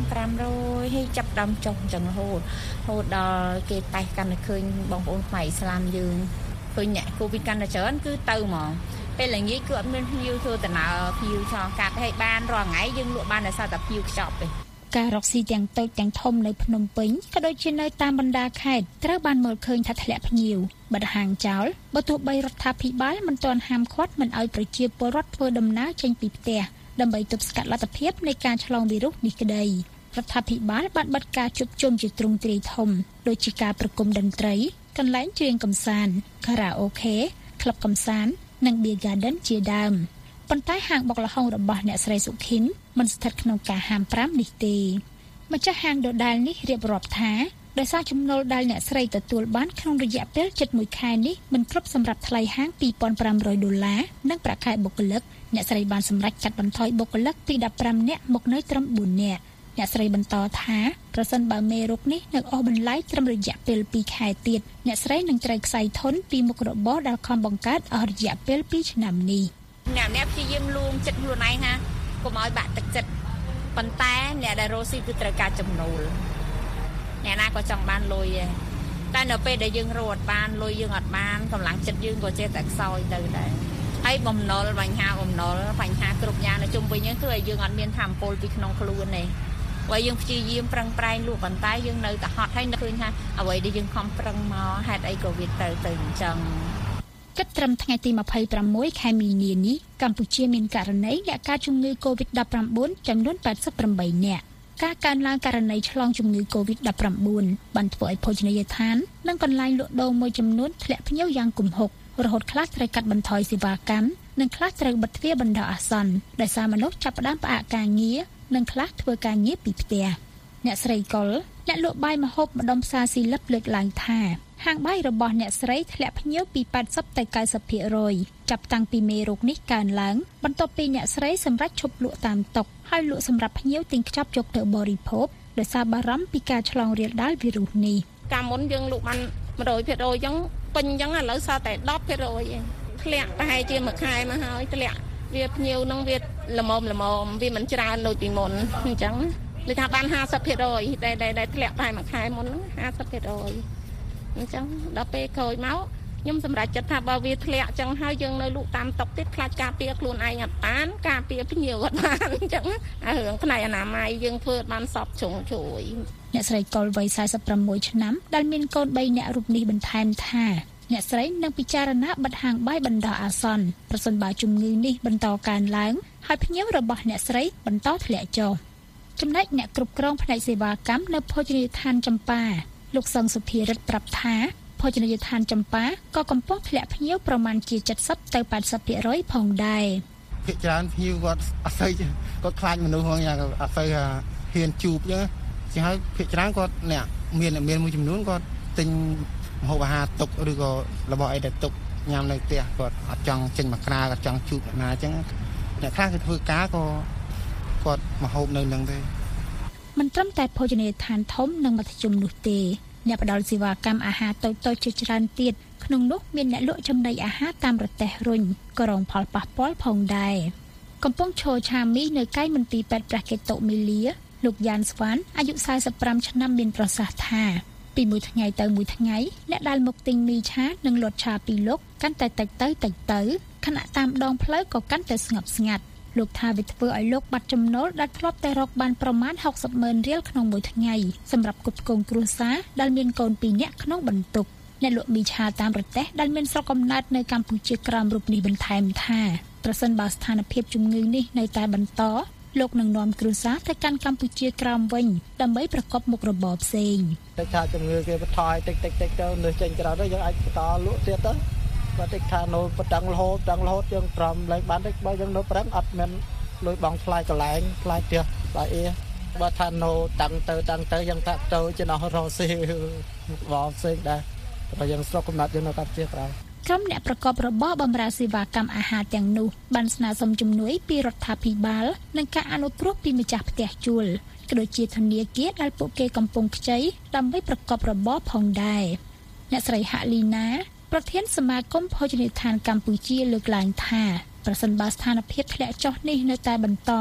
ប្រាំរយហើយចាប់ដើមចុះអញ្ចឹងរហូតរហូតដល់គេតេស្តកាន់តែឃើញបងប្អូនខ្មែរឥស្លាមយើងឃើញអ្នកកូវីដកាន់តែច្រើនគឺទៅហ្មងពេលល្ងាចគឺអត់មានភ្ញៀវធ្វើដំណើរភ្ញៀវឆ្លងកាត់ហើយបានរាល់ថ្ងៃយើងលក់បានដោយសារតែភ្ញៀវខ្ចប់ទេការរកស៊ីទាំងតូចទាំងធំនៅភ្នំពេញក៏ដូចជានៅតាមបណ្ដាខេត្តត្រូវបានមើលឃើញថាធ្លាក់ភ្ញៀវបិទហាងចោលបើទោះបីរដ្ឋាភិបាលមិនទាន់ហាមឃាត់មិនឲ្យប្រជាពលរដ្ឋធ្វើដំណើរចេញពីផ្ទះដើម្បីទប់ស្កាត់លទ្ធភាពនៃការឆ្លងវីរុសនេះក្តីរដ្ឋាភិបាលបានបិទការជួបជុំជាទ្រង់ទ្រាយធំដូចជាការប្រគំតន្ត្រីកន្លែងច្រៀងកម្សាន្តខារ៉ាអូខេក្លឹបកម្សាន្តនិង Beer Garden ជាដើមប៉ុន្តែហាងបុកល្ហុងរបស់អ្នកស្រីសុខីនមិនស្ថិតក្នុងការហាមប្រាមនេះទេម្ចាស់ហាងដដែលនេះរៀបរាប់ថាដោយសារចំណូលដែលអ្នកស្រីទទួលបានក្នុងរយៈពេលជិតមួយខែនេះមិនគ្រប់សម្រាប់ថ្លៃហាងពីរពាន់ប្រាំរយដុល្លារនិងប្រាក់ខែបុគ្គលិកអ្នកស្រីបានសម្រេចកាត់បន្ថយបុគ្គលិកពីដប់ប្រាំនាក់មកនៅត្រឹមបួននាក់អ្នកស្រីបន្តថាប្រសិនបើមេរោគនេះនៅអស់បន្លាយត្រឹមរយៈពេលពីរខែទៀតអ្នកស្រីនឹងត្រូវខ្សែធនពីមុខរបរដែលខំបង្កើតអស់រយៈពេលពីរឆ្នាំនេះអ្នកអ្នកព្យាយាមលួងចិត្តខ្លួនឯងណាកុំឲ្យបាក់ទឹកចិត្តប៉ុន្តែអ្នកដែលរស់ស៊ីគឺត្រូវការចំណូលអ្នកណាក៏ចង់បានលុយដែរតែនៅពេលដែលយើងរត់បានលុយយើងអត់បានកម្លាំងចិត្តយើងក៏ចេះតែខ្សោយទៅដែរហើយបំណុលបញ្ហាបំណុលបញ្ហាគ្រប់យ៉ាងនៅជុំវិញហ្នឹងគឺឲ្យយើងអត់មានធម៌ពលពីក្នុងខ្លួនទេបើយើងព្យាយាមប្រឹងប្រែងលក់ប៉ុន្តែយើងនៅតែហត់ហើយនឹកឃើញថាអ្វីដែលយើងខំប្រឹងមកហេតុអីក៏វាទៅទៅអញ្ចឹងគិតត្រឹមថ្ងៃទីម្ភៃប្រាំមួយ ខែមីនានេះកម្ពុជាមានករណីអ្នកការជំងឺ កូវីដ ដប់ប្រាំបួន ចំនួនแปดสิบแปดនាក់ការកើនឡើងករណីឆ្លងជំងឺ កូវីដ ដប់ប្រាំបួន បានធ្វើឲ្យភោជនីយដ្ឋាននិងកន្លែងលក់ដូរមួយចំនួនធ្លាក់ភ្ញៀវយ៉ាងគំហុករហូតខ្លះត្រូវកាត់បន្ថយសេវាកម្មនិងខ្លះត្រូវបិទទ្វារបណ្ដោះអាសន្នដោយសារមនុស្សចាប់ផ្ដើមផ្អាកការងារនិងខ្លះធ្វើការងារពីផ្ទះអ្នកស្រីកុលអ្នកលក់បាយម្ហូបម្ដុំផ្សារស៊ីលឹបលើកឡើងថាហាងបាយរបស់អ្នកស្រីធ្លាក់ភ្ញៀវពីแปดสิบទៅเก้าสิบភាគរយចាប់តាំងពីមេរោគនេះកើនឡើងបន្ទាប់ពីអ្នកស្រីសម្រេចឈប់លក់តាមតុហើយលក់សម្រាប់ភ្ញៀវទិញខ្ចប់យកទៅបរិភោគដោយសារបារម្ភពីការឆ្លងរាលដាលវីរុសនេះកាលមុនយើងលក់បានmột trămភាគរយអញ្ចឹងពេញអញ្ចឹងឥឡូវសល់តែដប់ភាគរយឯងធ្លាក់ប្រហែលជាមួយខែមកហើយធ្លាក់វាភ្ញៀវនឹងវាល្មមល្មមវាមិនច្រើនដូចពីមុនអញ្ចឹងលើថាបានห้าสิบភាគរយដែលដែលធ្លាក់ប្រហែលមួយខែមុនហ្នឹងห้าสิบភាគរយអញ្ចឹងដល់ពេលក្រោយមកខ្ញុំសម្រេចចិត្តថាបើវាធ្លាក់អញ្ចឹងហើយយើងនៅលក់តាមតុកទៀតខ្លាចការពារខ្លួនឯងអត់បានការពារភ្ញៀវអត់បានអញ្ចឹងរឿងផ្នែកអនាម័យយើងធ្វើអត់បានសពជ្រុងជ្រោយអ្នកស្រីកុលវ័យสี่สิบหกឆ្នាំដែលមានកូនបីនាក់រូបនេះបន្ថែមថាអ្នកស្រីនឹងពិចារណាបិទហាងបាយបណ្ដោះអាសន្នប្រសិនបើជំងឺនេះបន្តកើនឡើងហើយភ្ញៀវរបស់អ្នកស្រីបន្តធ្លាក់ចុះចំណែកអ្នកគ្រប់គ្រងផ្នែកសេវាកម្មនៅភោជនីយដ្ឋានចម្ប៉ាលោកសង្ឃសុភារិទ្ធប្រាប់ថាភោជនីយដ្ឋានចម្ប៉ាក៏កំពុងធ្លាក់ភ្ញៀវប្រមាណជាเจ็ดสิบទៅแปดสิบភាគរយផងដែរភាគច្រើនភ្ញៀវគាត់អត់សូវគាត់ខ្លាចមនុស្សហ្នឹងយ៉ាងអត់សូវហ៊ានជួបអញ្ចឹងជាងហើយភាគច្រើនគាត់អ្នកមានមានមួយចំនួនគាត់ទិញម្ហូបអាហារទុកឬក៏របស់អីដែលទុកញ៉ាំនៅផ្ទះគាត់អត់ចង់ចេញមកក្រៅគាត់ចង់ជួបអ្នកណាអញ្ចឹងអ្នកខ្លះគឺធ្វើការក៏គាត់ម្ហូបនៅនឹងទេមិនត្រឹមតែភោជនីយដ្ឋានធំនិងមធ្យមនោះទេអ្នកផ្ដល់សេវាកម្មអាហារតូចៗជាច្រើនទៀតក្នុងនោះមានអ្នកលក់ចំណីអាហារតាមរទេះរុញក៏រងផលប៉ះពាល់ផងដែរកំពុងឈរឆាមីនៅកាយមន្ទីរពេទ្យព្រះកេតុមីលាលោកយ៉ានស្វានអាយុสี่สิบห้าឆ្នាំមានប្រសាសន៍ថាពីមួយថ្ងៃទៅមួយថ្ងៃអ្នកដែលមកទិញមីឆានិងលត់ឆាពីលោកកាន់តែតិចទៅតិចទៅខណៈតាមដងផ្លូវក៏កាន់តែស្ងប់ស្ងាត់លោកថាវាធ្វើឲ្យលោកបាត់ចំណូលដែលធ្លាប់តែរកបានប្រមាណหกสิบម៉ឺនរៀលក្នុងមួយថ្ងៃសម្រាប់គ្រប់គ្រងគ្រួសារដែលមានកូនពីរនាក់ក្នុងបន្ទុកអ្នកលក់មីឆាតាមរទេះដែលមានស្រុកកំណើតនៅកម្ពុជាក្រោមរូបនេះបន្ថែមថាប្រសិនបើស្ថានភាពជំងឺនេះនៅតែបន្តលោកនឹងនាំគ្រួសារទៅកាន់កម្ពុជាក្រោមវិញដើម្បីប្រកបមុខរបរផ្សេងតែថាជំងឺគេបន្ថយតិចតិចតិចទៅនៅចេញក្រៅទៅយើងអាចបន្តលក់ទៀតទៅបើតិចថានៅបដងរហូតដល់រហូតយើងប្រំឡើងបានតិចបើយើងនៅប្រឹងអត់មានលុយបងថ្លៃកន្លែងថ្លៃផ្ទះថ្លៃអីបើថានៅតាំងទៅតាំងទៅយើងតាក់ទៅចំណោះរស់ស៊ីបងផ្សេងដែរបើយើងស្រុកកំណត់យើងនៅកម្ពុជាក្រៅក្រុមអ្នកប្រកបរបរបម្រើសេវាកម្មអាហារទាំងនោះបានស្នើសុំជំនួយពីរដ្ឋាភិបាលនិងការអនុគ្រោះពីម្ចាស់ផ្ទះជួលក៏ដូចជាធនាគារដែលពួកគេកំពុងខ្ចីដើម្បីប្រកបរបរផងដែរអ្នកស្រីហាក់លីណាប្រធានសមាគមភោជនីយដ្ឋានកម្ពុជាលើកឡើងថាប្រសិនបើស្ថានភាពធ្លាក់ចុះនេះនៅតែបន្ត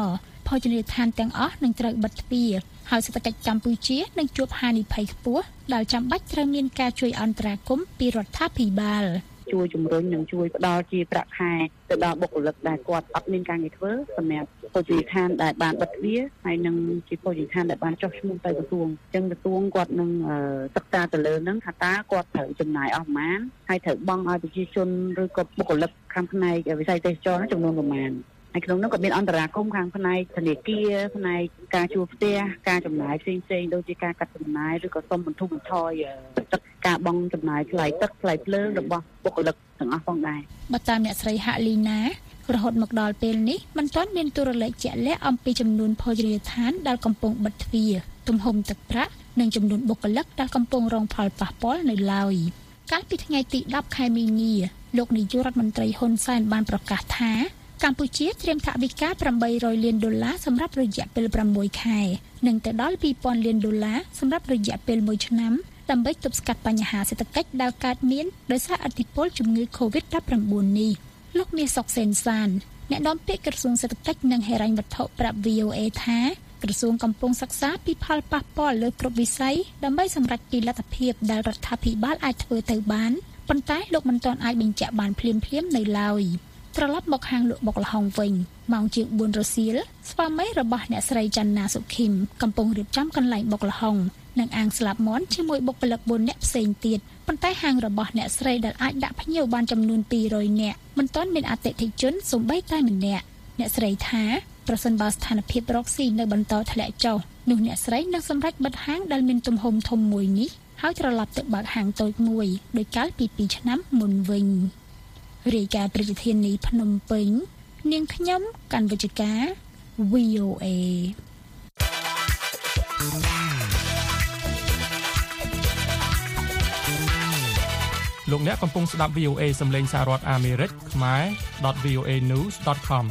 ភោជនីយដ្ឋានទាំងអស់នឹងត្រូវបិទទ្វារហើយសេដ្ឋកិច្ចកម្ពុជានឹងជួបហានិភ័យខ្ពស់ដែលចាំបាច់ត្រូវមានការជួយអន្តរាគមន៍ពីរដ្ឋាភិបាលជួយជំរុញនិងជួយផ្ដល់ជាប្រាក់ខែទៅដល់បុគ្គលិកដែលគាត់អត់មានការងារធ្វើសម្រាប់ភោជនីយដ្ឋានដែលបានបិទទ្វារហើយនឹងជាភោជនីយដ្ឋានដែលបានចុះឈ្មោះទៅក្រសួងអញ្ចឹងក្រសួងគាត់នឹងសិក្សាទៅលើហ្នឹងថាតើគាត់ត្រូវចំណាយអស់ប៉ុន្មានហើយត្រូវបង់ឲ្យប្រជាជនឬក៏បុគ្គលិកខាងផ្នែកវិស័យទេសចរណ៍ចំនួនប៉ុន្មានហើយក្នុងនោះក៏មានអន្តរាគមន៍ខាងផ្នែកធនាគារផ្នែកការជួលផ្ទះការចំណាយផ្សេងផ្សេងដូចជាការកាត់ចំណាយឬក៏សុំបន្ធូរបន្ថយទឹកការបង់ចំណាយថ្លៃទឹកថ្លៃភ្លើងរបស់បុគ្គលិកទាំងអស់ផងដែរបើតាមអ្នកស្រីហាលីណារហូតមកដល់ពេលនេះមិនទាន់មានទូរលេខជាក់លាក់អំពីចំនួនភោជនីយដ្ឋានដែលកំពុងបិទទ្វារទំហំទឹកប្រាក់និងចំនួនបុគ្គលិកដែលកំពុងរងផលប៉ះពាល់នៅឡើយកាលពីថ្ងៃទីដប់ខែមីនាលោកនាយករដ្ឋមន្ត្រីហ៊ុនសែនបានប្រកាសថាកម្ពុជាត្រៀមថវិកាប្រាំបីរយលានដុល្លារសម្រាប់រយៈពេលប្រាំមួយខែនិងទៅដល់ពីរពាន់លានដុល្លារសម្រាប់រយៈពេលមួយឆ្នាំដើម្បីទប់ស្កាត់បញ្ហាសេដ្ឋកិច្ចដែលកើតមានដោយសារឥទ្ធិពលជំងឺ កូវីដ ដប់ប្រាំបួន នេះលោកមាសសុកសេនសានអ្នកនាំពាក្យក្រសួងសេដ្ឋកិច្ចនិងហិរញ្ញវត្ថុប្រាប់ វី អូ អេ ថាក្រសួងកំពុងសិក្សាពីផលប៉ះពាល់លើគ្រប់វិស័យដើម្បីសម្រេចពីលទ្ធភាពដែលរដ្ឋាភិបាលអាចធ្វើទៅបានប៉ុន្តែលោកមិនទាន់អាចបញ្ជាក់បានភ្លាមៗនៅឡើយត្រឡប់មកហាងលក់បុកល្ហុងវិញម៉ោងជាងបួនរសៀលស្វាមីរបស់អ្នកស្រីច័ន្ទណាសុខីមកំពុងរៀបចំកន្លែងបុកល្ហុងនិងអាងស្លាបមាន់ជាមួយបុគ្គលិកបួននាក់ផ្សេងទៀតប៉ុន្តែហាងរបស់អ្នកស្រីដែលអាចដាក់ភ្ញៀវបានចំនួនពីររយនាក់មិនទាន់មានអតិថិជនសូម្បីតែម្នាក់អ្នកស្រីថាប្រសិនបើស្ថានភាពរកស៊ីនៅបន្តធ្លាក់ចុះនោះអ្នកស្រីនឹងសម្រេចបិទហាងដែលមានទំហំធំមួយនេះហើយត្រឡប់ទៅបើកហាងតូចមួយដោយកាលពីពីរឆ្នាំមុនវិញរាយការណ៍ប្រជាធានីភ្នំពេញនាងខ្ញុំកាន់វិជ្ជការ វី អូ អេលោកអ្នកកំពុងស្ដាប់ វី អូ អេ សំឡេងសាររដ្ឋអាមេរិកខ្មែរ ដត វី អូ អេ news ដត com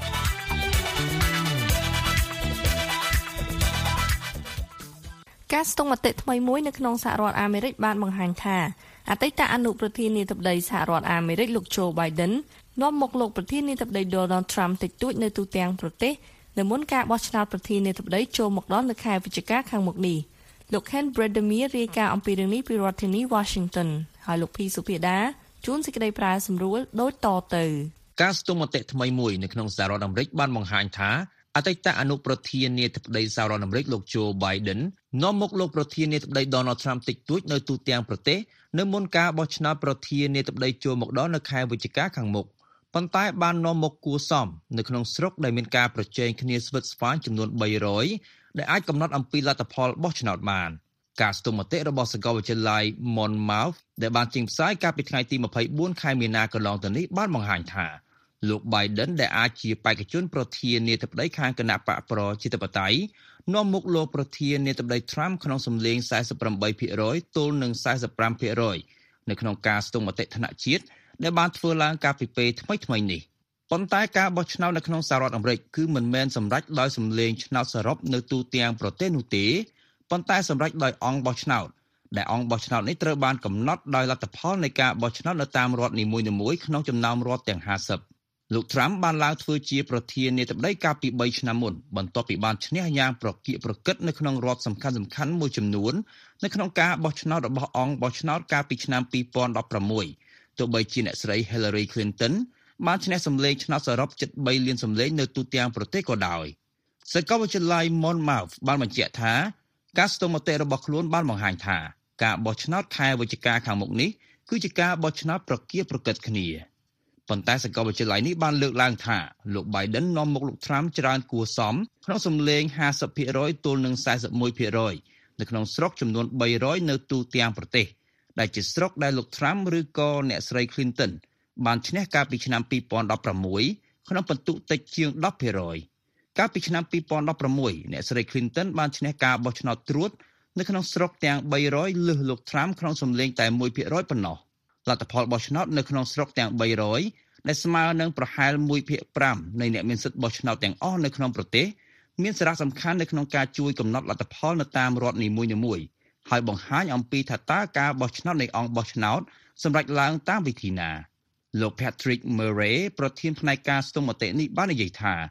ការស្ទង់មតិថ្មីមួយនៅក្នុងសហរដ្ឋអាមេរិកបានបង្ហាញថាអតីតអនុប្រធានាធិបតីសហរដ្ឋអាមេរិកលោក Joe Biden នាំមុខលោកប្រធានាធិបតី Donald Trump តិចតួចនៅទូទាំងប្រទេសនៅមុនការបោះឆ្នោតប្រធានាធិបតីចូលមកដល់នៅខែវិច្ឆិកាខាងមុខនេះលោក Ken Bredemir រាយការណ៍អំពីរឿងនេះពីរដ្ឋធានី Washington ហើយលោកភីសុភាដាជួនសេចក្តីប្រាសម្រួលដូចតទៅការស្ទង់មតិថ្មីមួយនៅក្នុងសហរដ្ឋអាមេរិកបានបង្ហាញថាអតីតអនុប្រធានាធិបតីសហរដ្ឋអាមេរិកលោក Joe Biden នាំមុខលោកប្រធានាធិបតី Donald Trump តិចតួចនៅទូទាំងប្រទេសនៅមុនការបោះឆ្នោតប្រធានាធិបតីចូលមកដល់នៅខែវិច្ឆិកាខាងមុខប៉ុន្តែបាននាំមកគួរសមនៅក្នុងស្រុកដែលមានការប្រជែងគ្នាស្វិតស្វាញចំនួនបីរយដែលអាចកំណត់អំពីលទ្ធផលបោះឆ្នោតបានការស្ទង់មតិរបស់សាកលវិទ្យាល័យ Monmouth ដែលបានចេញផ្សាយកាលពីថ្ងៃទីម្ភៃបួនខែមីនាកន្លងទៅនេះបានបង្ហាញថាលោក Biden ដែលអាចជាបេក្ខជនប្រធានាធិបតីខាងគណៈបកប្រជាធិបតេយ្យនាំមុខលោកប្រធានាធិបតី Trump ក្នុងសម្លេង សែសិបប្រាំបីភាគរយ ទល់នឹង សែសិបប្រាំភាគរយ នៅក្នុងការស្ទង់មតិថ្នាក់ជាតិដែលបានធ្វើឡើងកាលពីពេលថ្មីៗនេះប៉ុន្តែការបោះឆ្នោតនៅក្នុងសហរដ្ឋអាមេរិកគឺមិនមែនសម្រេចដោយសម្លេងឆ្នោតសរុបនៅទូទាំងប្រទេសនោះទេប៉ុន្តែសម្រេចដោយអង្គបោះឆ្នោតដែលអង្គបោះឆ្នោតនេះត្រូវបានកំណត់ដោយលទ្ធផលនៃការបោះឆ្នោតនៅតាមរដ្ឋនីមួយៗក្នុងចំណោមរដ្ឋទាំងហាសិបលោក Trump បានឡើងធ្វើជាប្រធានាធិបតីកាលពីបីឆ្នាំមុនបន្ទាប់ពីបានឈ្នះយ៉ាងប្រកៀកប្រកិតនៅក្នុងរដ្ឋសំខាន់ៗមួយចំនួននៅក្នុងការបោះឆ្នោតរបស់អង្គបោះឆ្នោតកាលពីឆ្នាំពីរពាន់ដប់ប្រាំមួយទោះបីជាអ្នកស្រី Hillary Clinton បានឈ្នះសម្លេងឆ្នោតសរុបជិតបីលានសម្លេងនៅទូទាំងប្រទេសក៏ដោយសាកលវិទ្យាល័យ Monmouth បានបញ្ជាក់ថាការស្ទង់មតិរបស់ខ្លួនបានបង្ហាញថាការបោះឆ្នោតខែវិច្ឆិកាខាងមុខនេះគឺជាការបោះឆ្នោតប្រកៀកប្រកិតគ្នាប៉ុន្តែសាកលវិទ្យាល័យនេះបានលើកឡើងថាលោក Biden នាំមុខលោក Trump ច្រើនគួរសមក្នុងសម្លេង ហាសិបភាគរយ ទល់នឹង សែសិបមួយភាគរយ នៅក្នុងស្រុកចំនួនបីរយនៅទូទាំងប្រទេសដែលជាស្រុកដែលលោក Trump ឬក៏អ្នកស្រី Clinton បានឈ្នះកាលពីឆ្នាំពីរពាន់ដប់ប្រាំមួយក្នុងពិន្ទុតិចជាងដប់ភាគរយ កាលពីឆ្នាំពីរពាន់ដប់ប្រាំមួយអ្នកស្រី Clinton បានឈ្នះការបោះឆ្នោតត្រួតនៅក្នុងស្រុកទាំងបីរយលើសលោក Trump ក្នុងសម្លេងតែមួយភាគរយប៉ុណ្ណោះលទ្ធផលបោះឆ្នោតនៅក្នុងស្រុកទាំងបីរយដែលស្មើនឹងប្រហែលមួយភាគប្រាំនៃអ្នកមានសិទ្ធិបោះឆ្នោតទាំងអស់នៅក្នុងប្រទេសមានសារៈសំខាន់នៅក្នុងការជួយកំណត់លទ្ធផលនៅតាមរដ្ឋនីមួយៗហើយបង្ហាញអំពីថាតើការបោះឆ្នោតនៃអង្គបោះឆ្នោតសម្រេចឡើងតាមវិធីណាលោក Patrick Murray ប្រធានផ្នែកការស្ទង់មតិនេះបាននិយាយថា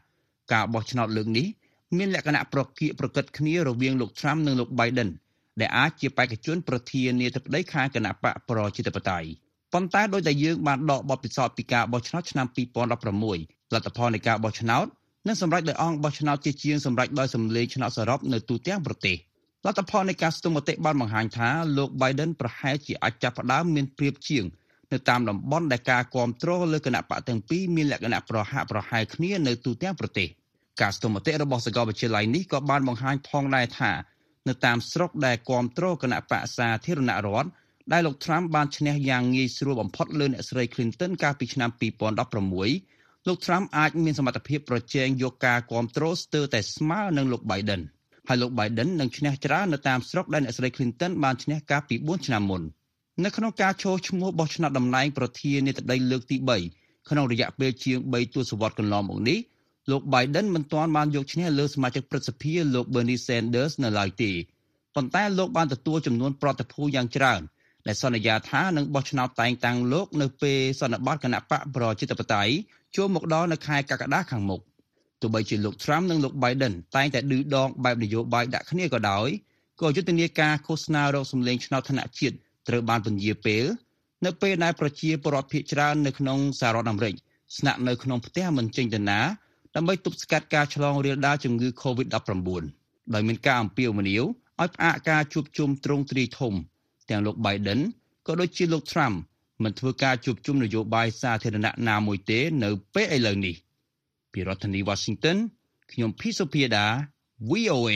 ការបោះឆ្នោតលើកនេះមានលក្ខណៈប្រកៀកប្រកិតគ្នារវាងលោក Trump និងលោក Biden ដែលអាចជាបេក្ខជនប្រធានាធិបតីខាងគណបកប្រជាធិបតេយ្យប៉ុន្តែដោយតែយើងបានដកបទពិសោធន៍ពីការបោះឆ្នោតឆ្នាំពីរពាន់ដប់ប្រាំមួយលទ្ធផលនៃការបោះឆ្នោតនិងសម្រេចដោយអង្គបោះឆ្នោតជាជាងសម្រេចដោយសម្លេងឆ្នោតសរុបនៅទូទាំងប្រទេសលទ្ធផលនៃការស្ទង់មតិបានបង្ហាញថាលោក Biden ប្រហែលជាអាចចាប់ផ្ដើមមានប្រៀបជាងនៅតាមតំបន់ដែលការគ្រប់គ្រងលើគណៈបកទាំងពីរមានលក្ខណៈប្រហាក់ប្រហែលគ្នានៅទូទាំងប្រទេសការស្ទង់មតិរបស់សាកលវិទ្យាល័យនេះក៏បានបង្ហាញផងដែរថានៅតាមស្រុកដែលគ្រប់គ្រងគណៈបកសាធារណរដ្ឋដែលលោក Trump បានឈ្នះយ៉ាងងាយស្រួលបំផុតលើអ្នកស្រី Clinton កាលពីឆ្នាំពីរពាន់ដប់ប្រាំមួយលោក Trump អាចមានសមត្ថភាពប្រជែងយកការគ្រប់គ្រងស្ទើរតែស្មើនឹងលោក Biden ហើយលោក Biden នឹងឈ្នះច្រើននៅតាមស្រុកដែលអ្នកស្រី Clinton បានឈ្នះកាលពីបួនឆ្នាំមុននៅក្នុងការចូលឈ្មោះបោះឆ្នោតតំណែងប្រធានាធិបតីលើកទីបីក្នុងរយៈពេលជាងបីទសវត្សរ៍កន្លងមកនេះលោក Biden មិនទាន់បានយកឈ្នះលើសមាជិកព្រឹទ្ធសភាលោក Bernie Sanders នៅឡើយទេប៉ុន្តែលោកបានទទួលចំនួនប្រតិភូយ៉ាងច្រើនដែលសន្យាថានឹងបោះឆ្នោតតែងតាំងលោកនៅពេលសន្និបាតគណៈបកប្រជាធិបតេយ្យចូលមកដល់នៅខែកក្កដាខាងមុខទោះបីជាលោក Trump និងលោក Biden តែងតែឌឺដងបែបនយោបាយដាក់គ្នាក៏ដោយក៏យុទ្ធនាការឃោសនារកសម្លេងឆ្នោតថ្នាក់ជាតិត្រូវបានពន្យាពេលនៅពេលដែលប្រជាពលរដ្ឋភាគច្រើននៅក្នុងសហរដ្ឋអាមេរិកស្នាក់នៅក្នុងផ្ទះមិនចេញទៅណាដើម្បីទប់ស្កាត់ការឆ្លងរាលដាលជំងឺ កូវីដ ដប់ប្រាំបួន ដោយមានការអំពាវនាវឲ្យផ្អាកការជួបជុំទ្រង់ទ្រាយធំទាំងលោក Biden ក៏ដូចជាលោក Trump មិនធ្វើការជួបជុំនយោបាយសាធារណៈណាមួយទេនៅពេលឥឡូវនេះពីរដ្ឋធានី Washington ខ្ញុំភីសូភាដា វី អូ เอ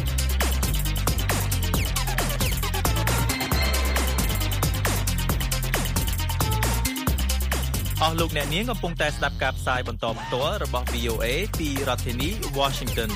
អស់លោកអ្នកនាងកំពុងតែស្ដាប់ការផ្សាយបន្តផ្ទាល់របស់ វី អូ เอ ពីរដ្ឋធានី Washington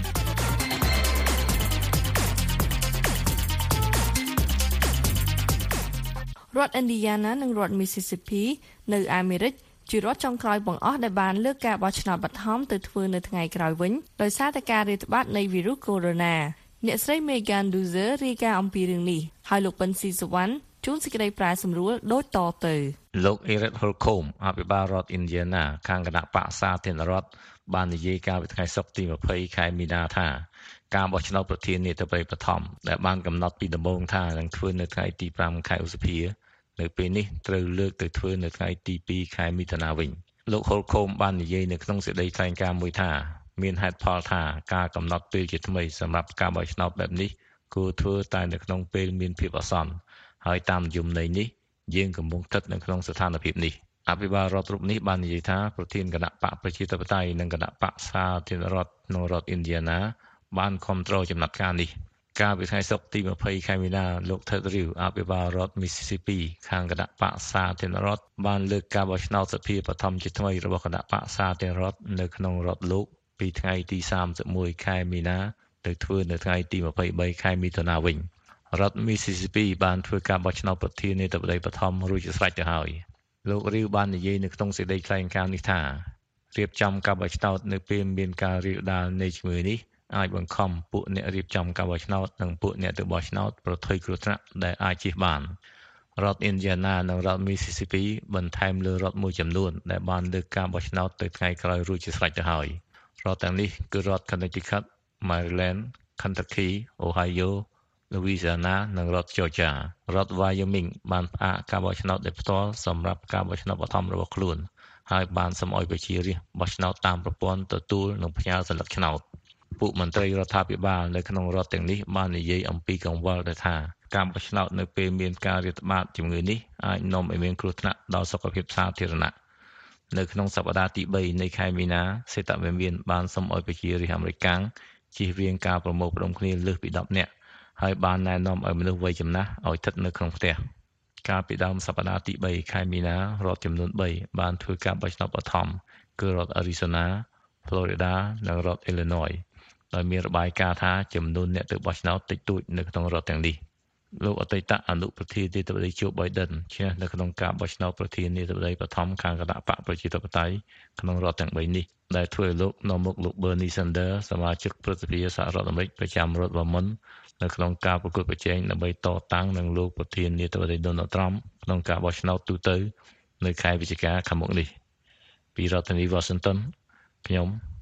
រដ្ឋ Indiana និងរដ្ឋ Mississippi នៅអាមេរិកជារដ្ឋចុងក្រោយបង្អស់ដែលបានលើកការបោះឆ្នោតបឋមទៅធ្វើនៅថ្ងៃក្រោយវិញដោយសារតែការរាតត្បាតនៃវីរុសកូវីដ អ្នកស្រី Megan Doozer រាយការណ៍អំពីរឿងនេះហើយលោក Bin Si Sawan ជួនសេចក្តីប្រាសម្រួលដូចតទៅលោក Eric Holcomb អភិបាលរដ្ឋ Indiana ខាងគណៈបកសាធារណរដ្ឋបាននិយាយកាលពីថ្ងៃសុក្រទីម្ភៃខែមីនាថាការបោះឆ្នោតប្រធានាធិបតីបឋមដែលបានកំណត់ពីដំបូងថានឹងធ្វើនៅថ្ងៃទីប្រាំខែឧសភានៅពេលនេះត្រូវលើកទៅធ្វើនៅថ្ងៃទីពីរខែមិថុនាវិញលោក Holcomb បាននិយាយនៅក្នុងសេចក្តីថ្លែងការណ៍មួយថាមានហេតុផលថាការកំណត់ពេលជាថ្មីសម្រាប់ការបោះឆ្នោតបែបនេះគួរធ្វើតែនៅក្នុងពេលមានភាពអាសន្នហើយតាមនិយមន័យនេះយើងកំពុងស្ថិតនៅក្នុងស្ថានភាពនេះអភិបាលរដ្ឋរូបនេះបាននិយាយថាប្រធានគណៈបកប្រជាធិបតេយ្យនិងគណៈបកសាធារណរដ្ឋក្នុងរដ្ឋ Indiana បានគ្រប់គ្រងចំណាត់ការនេះកាលពីថ្ងៃសុក្រទីម្ភៃខែមីនាលោក Ted Lieu អភិបាលរដ្ឋ Mississippi ខាងគណៈបកសាធារណរដ្ឋបានលើកការបោះឆ្នោតសភាបឋមជាថ្មីរបស់គណៈបកសាធារណរដ្ឋនៅក្នុងរដ្ឋលោកពីថ្ងៃទីសាមសិបមួយខែមីនាទៅធ្វើនៅថ្ងៃទីម្ភៃបីខែមិថុនាវិញរដ្ឋ Mississippi បានធ្វើការបោះឆ្នោតប្រធានាធិបតីបឋមរួចជាស្រេចទៅហើយលោក Lieu បាននិយាយនៅក្នុងសេចក្តីថ្លែងការណ៍នេះថារៀបចំការបោះឆ្នោតនៅពេលមានការរាលដាលនៃជំងឺនេះអាចបង្ខំពួកអ្នករៀបចំការបោះឆ្នោតនិងពួកអ្នកទៅបោះឆ្នោតប្រថុយគ្រោះថ្នាក់ដែលអាចជៀសបានរដ្ឋ Indiana និងរដ្ឋ Mississippi បន្ថែមលើរដ្ឋមួយចំនួនដែលបានលើកការបោះឆ្នោតទៅថ្ងៃក្រោយរួចជាស្រេចទៅហើយរដ្ឋទាំងនេះគឺរដ្ឋ Connecticut, Maryland, Kentucky, Ohio, Louisiana និងរដ្ឋ Georgia រដ្ឋ Wyoming បានផ្អាកការបោះឆ្នោតដោយផ្ទាល់សម្រាប់ការបោះឆ្នោតបឋមរបស់ខ្លួនហើយបានសូមឲ្យប្រជារាស្ត្របោះឆ្នោតតាមប្រព័ន្ធទទួលនិងផ្ញើសន្លឹកឆ្នោតពួកមន្ត្រីរដ្ឋាភិបាលនៅក្នុងរដ្ឋទាំងនេះបាននិយាយអំពីកង្វល់ថាការបោះឆ្នោតនៅពេលមានការរាតត្បាតជំងឺនេះអាចនាំឲ្យមានគ្រោះថ្នាក់ដល់សុខភាពសាធារណៈនៅក្នុងសប្តាហ៍ទីបីនៃខែមីនាសេតវិមានបានសូមឲ្យប្រជារាស្ត្រអាមេរិកជៀសវាងការប្រមូលផ្តុំគ្នាលើសពីដប់នាក់ហើយបានណែនាំឲ្យមនុស្សវ័យចំណាស់ឲ្យស្ថិតនៅក្នុងផ្ទះកាលពីដើមសប្តាហ៍ទីបីខែមីនារដ្ឋចំនួនបីបានធ្វើការបោះឆ្នោតបឋមគឺរដ្ឋ Arizona, Florida និងរដ្ឋ Illinoisដោយមានរបាយការណ៍ថាចំនួនអ្នកទៅបោះឆ្នោតតិចតួចនៅក្នុងរដ្ឋទាំងនេះលោកអតីតអនុប្រធានាធិបតី Joe Biden ឈ្នះនៅក្នុងការបោះឆ្នោតប្រធានាធិបតីបឋមខាងគណៈបកប្រជាធិបតេយ្យក្នុងរដ្ឋទាំងបីនេះដែលធ្វើឲ្យលោកនាំមុខលោក Bernie Sanders សមាជិកព្រឹទ្ធសភាសហរដ្ឋអាមេរិកប្រចាំរដ្ឋ Vermont នៅក្នុងការប្រកួតប្រជែងដើម្បីតតាំងនឹងលោកប្រធានាធិបតី Donald Trump ក្នុងការបោះឆ្នោតទូទៅនៅខែវិច្ឆិកាខាងមុខនេះពីរដ្ឋធានី Washington ខ្ញុំ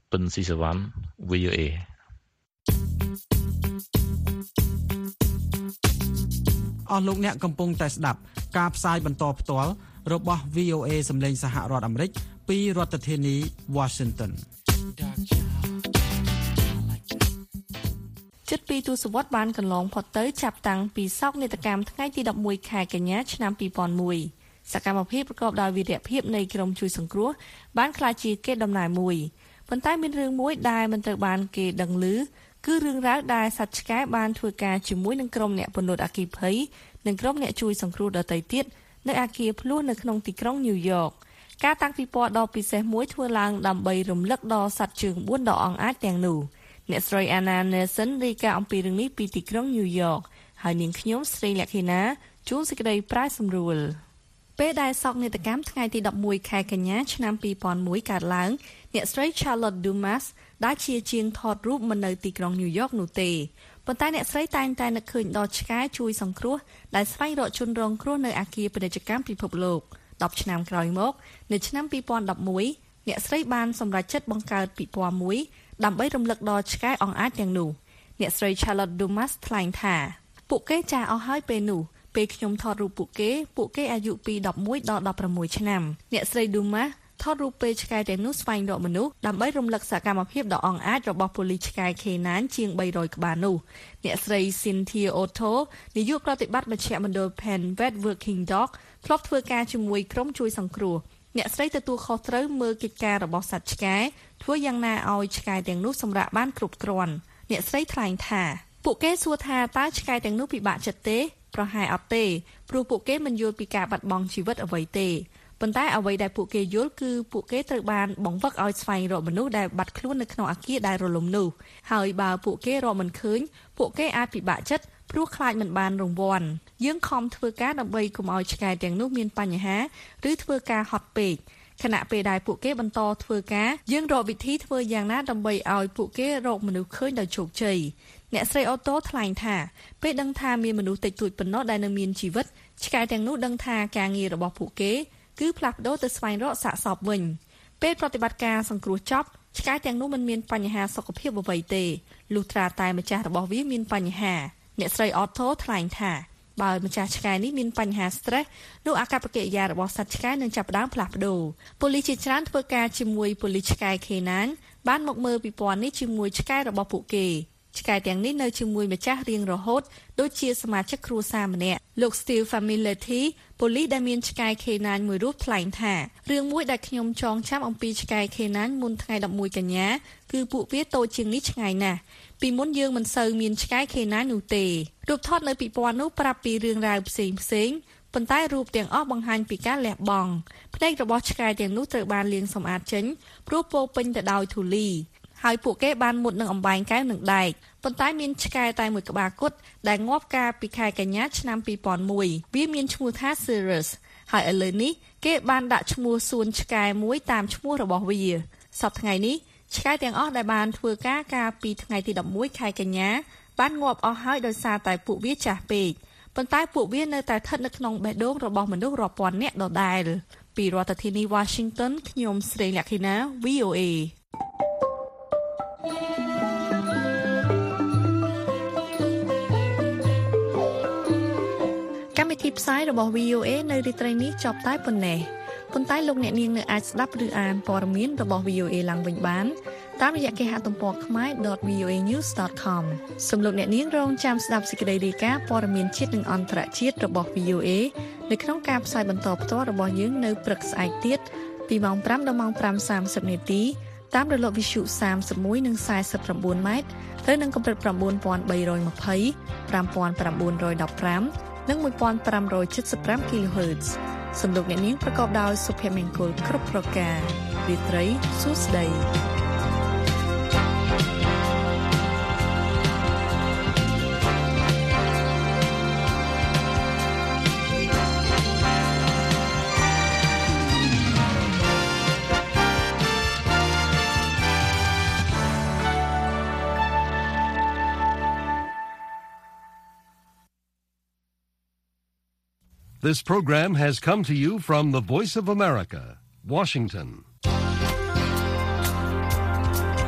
ពិនស៊ីសវណ្ណ វី អូ เอអស់លោកអ្នកកំពុងតែស្ដាប់ការផ្សាយបន្តផ្ទាល់របស់ វី អូ เอ សម្លេងសហរដ្ឋអាមេរិកពីរដ្ឋធានី Washington ជិតពីរទសវត្សរ៍បានកន្លងផុតទៅចាប់តាំងពីសោកនាដកម្មថ្ងៃទីដប់មួយខែកញ្ញាឆ្នាំពីរពាន់មួយសកម្មភាពប្រកបដោយវីរភាពនៃក្រុមជួយសង្គ្រោះបានក្លាយជាកេរដំណែលមួយប៉ុន្តែមានរឿងមួយដែលមិនត្រូវបានគេដឹងឮគឺរឿងរ៉ាវដែលសត្វឆ្កែបានធ្វើការជាមួយនឹងក្រុមអ្នកពន្លត់អគ្គិភ័យនិងក្រុមអ្នកជួយសង្គ្រោះដទៃទៀតនៅអគារភ្លោះនៅក្នុងទីក្រុងញូវយ៉កការតាំងពិព័រណ៍ដ៏ពិសេសមួយធ្វើឡើងដើម្បីរំលឹកដល់សត្វជើងបួនដ៏អង្អាចទាំងនោះអ្នកស្រី Anna Nelson រាយការណ៍អំពីរឿងនេះពីទីក្រុងញូវយ៉កហើយនាងខ្ញុំស្រីលក្ខិណាជួនសេចក្តីប្រាយសម្រួលពេលដែលសោកនាដកម្មថ្ងៃទីដប់មួយខែកញ្ញាឆ្នាំពីរពាន់មួយកើតឡើងអ្នកស្រី Charlotte Dumas ដែលជាជាងថតរូបមិននៅទីក្រុងញូវយ៉កនោះទេប៉ុន្តែអ្នកស្រីតែងតែនឹកឃើញដល់ឆ្កែជួយសង្គ្រោះដែលស្វែងរកជនរងគ្រោះនៅអគារពាណិជ្ជកម្មពិភពលោកដប់ឆ្នាំក្រោយមកនៅឆ្នាំពីរពាន់ដប់មួយអ្នកស្រីបានសម្រេចចិត្តបង្កើតពិព័រណ៍មួយដើម្បីរំលឹកដល់ឆ្កែអង្អាចទាំងនោះអ្នកស្រី Charlotte Dumas ថ្លែងថាពួកគេចាស់អស់ហើយពេលនោះពេលខ្ញុំថតរូបពួកគេពួកគេអាយុពីដប់មួយដល់ដប់ប្រាំមួយឆ្នាំអ្នកស្រី Dumas ថតរូបពេលឆ្កែទាំងនោះស្វែងរកមនុស្សដើម្បីរំលឹកសកម្មភាពដ៏អង្អាចរបស់ប៉ូលីសឆ្កែ Canine ជាងបីរយក្បាលនោះអ្នកស្រី Cynthia Otto នាយកប្រតិបត្តិមជ្ឈមណ្ឌល Penn Vet Working Dog ធ្លាប់ធ្វើការជាមួយក្រុមជួយសង្គ្រោះអ្នកស្រីទទួលខុសត្រូវមើលកិច្ចការរបស់សត្វឆ្កែធ្វើយ៉ាងណាឲ្យឆ្កែទាំងនោះសម្រាកបានគ្រប់គ្រាន់អ្នកស្រីថ្លែងថាពួកគេសួរថាតើឆ្កែទាំងនោះពិបាកចិត្តទេប្រហែលអត់ទេព្រោះពួកគេមិនយល់ពីការបាត់បង់ជីវិតអ្វីទេប៉ុន្តែអ្វីដែលពួកគេយល់គឺពួកគេត្រូវបានបង្វឹកឲ្យស្វែងរកមនុស្សដែលបាត់ខ្លួននៅក្នុងអគារដែលរលំនោះហើយបើពួកគេរកមិនឃើញពួកគេអាចពិបាកចិត្តព្រោះខ្លាចមិនបានរង្វាន់យើងខំធ្វើការដើម្បីកុំឲ្យឆ្កែទាំងនោះមានបញ្ហាឬធ្វើការហត់ពេកខណៈពេលដែលពួកគេបន្តធ្វើការយើងរកវិធីធ្វើយ៉ាងណាដើម្បីឲ្យពួកគេរកមនុស្សឃើញដោយជោគជ័យអ្នកស្រីអូតូថ្លែងថាពេលដឹងថាមានមនុស្សតិចតួចប៉ុណ្ណោះដែលនៅមានជីវិតឆ្កែទាំងនោះដឹងថាការងាររបស់ពួកគេគឺផ្លាស់ប្ដូរទៅស្វែងរកសាកសពវិញពេលប្រតិបត្តិការសង្គ្រោះចប់ឆ្កែទាំងនោះមិនមានបញ្ហាសុខភាពអ្វីទេលុះត្រាតែម្ចាស់របស់វាមានបញ្ហាអ្នកស្រីអូតូថ្លែងថាបើម្ចាស់ឆ្កែនេះមានបញ្ហា stress នោះអាកប្បកិរិយារបស់សត្វឆ្កែនឹងចាប់ផ្ដើមផ្លាស់ប្ដូរប៉ូលីសជាច្រើនធ្វើការជាមួយប៉ូលីសឆ្កែ Canine បានមកមើលពិព័រណ៍នេះជាមួយឆ្កែរបស់ពួកគេឆ្កែទាំងនេះនៅជាមួយម្ចាស់រៀងរហូតដូចជាសមាជិកគ្រួសារម្នាក់លោក Steve Famility ប៉ូលីសដែលមានឆ្កែ Canine មួយរូបថ្លែងថារឿងមួយដែលខ្ញុំចងចាំអំពីឆ្កែ Canine មុនថ្ងៃដប់មួយកញ្ញាគឺពួកវាតូចជាងនេះឆ្ងាយណាស់ពីមុនយើងមិនសូវមានឆ្កែ Canine នោះទេរូបថតនៅពិព័រណ៍នោះប្រាប់ពីរឿងរ៉ាវផ្សេងផ្សេងប៉ុន្តែរូបទាំងអស់បង្ហាញពីការលះបង់ភ្នែករបស់ឆ្កែទាំងនោះត្រូវបានលាងសម្អាតចេញព្រោះពោពេញទៅដោយធូលីហើយពួកគេបានមុតនឹងអំបែងកែវនឹងដែកប៉ុន្តែមានឆ្កែតែមួយក្បាលគត់ដែលងាប់កាលពីខែកញ្ញាឆ្នាំពីរពាន់មួយវាមានឈ្មោះថា Cirrus ហើយឥឡូវនេះគេបានដាក់ឈ្មោះសួនឆ្កែមួយតាមឈ្មោះរបស់វាសប្តាហ៍ថ្ងៃនេះឆ្កែទាំងអស់ដែលបានធ្វើការកាលពីថ្ងៃទីដប់មួយខែកញ្ញាបានងាប់អស់ហើយដោយសារតែពួកវាចាស់ពេកប៉ុន្តែពួកវានៅតែស្ថិតនៅក្នុងបេះដូងរបស់មនុស្សរាប់ពាន់នាក់ដដែលពីរដ្ឋធានី Washington ខ្ញុំស្រីលក្ខិណា វី អូ เอកម្មវិធីផ្សាយរបស់ វី អូ เอ នៅរាត្រីនេះចប់តែប៉ុណ្ណេះប៉ុន្តែលោកអ្នកនាងនៅអាចស្ដាប់ឬអានព័ត៌មានរបស់ វី អូ เอ ឡើងវិញបានតាមរយៈគេហទំព័រ khmae dot v o a news dot com សូមលោកអ្នកនាងរងចាំស្ដាប់សេចក្តីរាយការណ៍ព័ត៌មានជាតិនិងអន្តរជាតិរបស់ វី អូ အေ នៅក្នុងការផ្សាយបន្តផ្ទាល់របស់យើងនៅព្រឹកស្អែកទៀតពីម៉ោងប្រាំដល់ម៉ោងប្រាំសាមសិបនាទីតាមរលកវិទ្យុសាមសិបមួយនិងសាយសិប៩ម៉ែត្រទៅនឹងកម្រិត៩,៣២០ ៥,៩១៥ និងmột nghìn năm trăm七十ห้า kHz សំឡេងអ្នកនាងប្រកបដោយសុភមង្គលគ្រប់ប្រការរាត្រីសួស្តី This program has come to you from the Voice of America, Washington.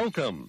Welcome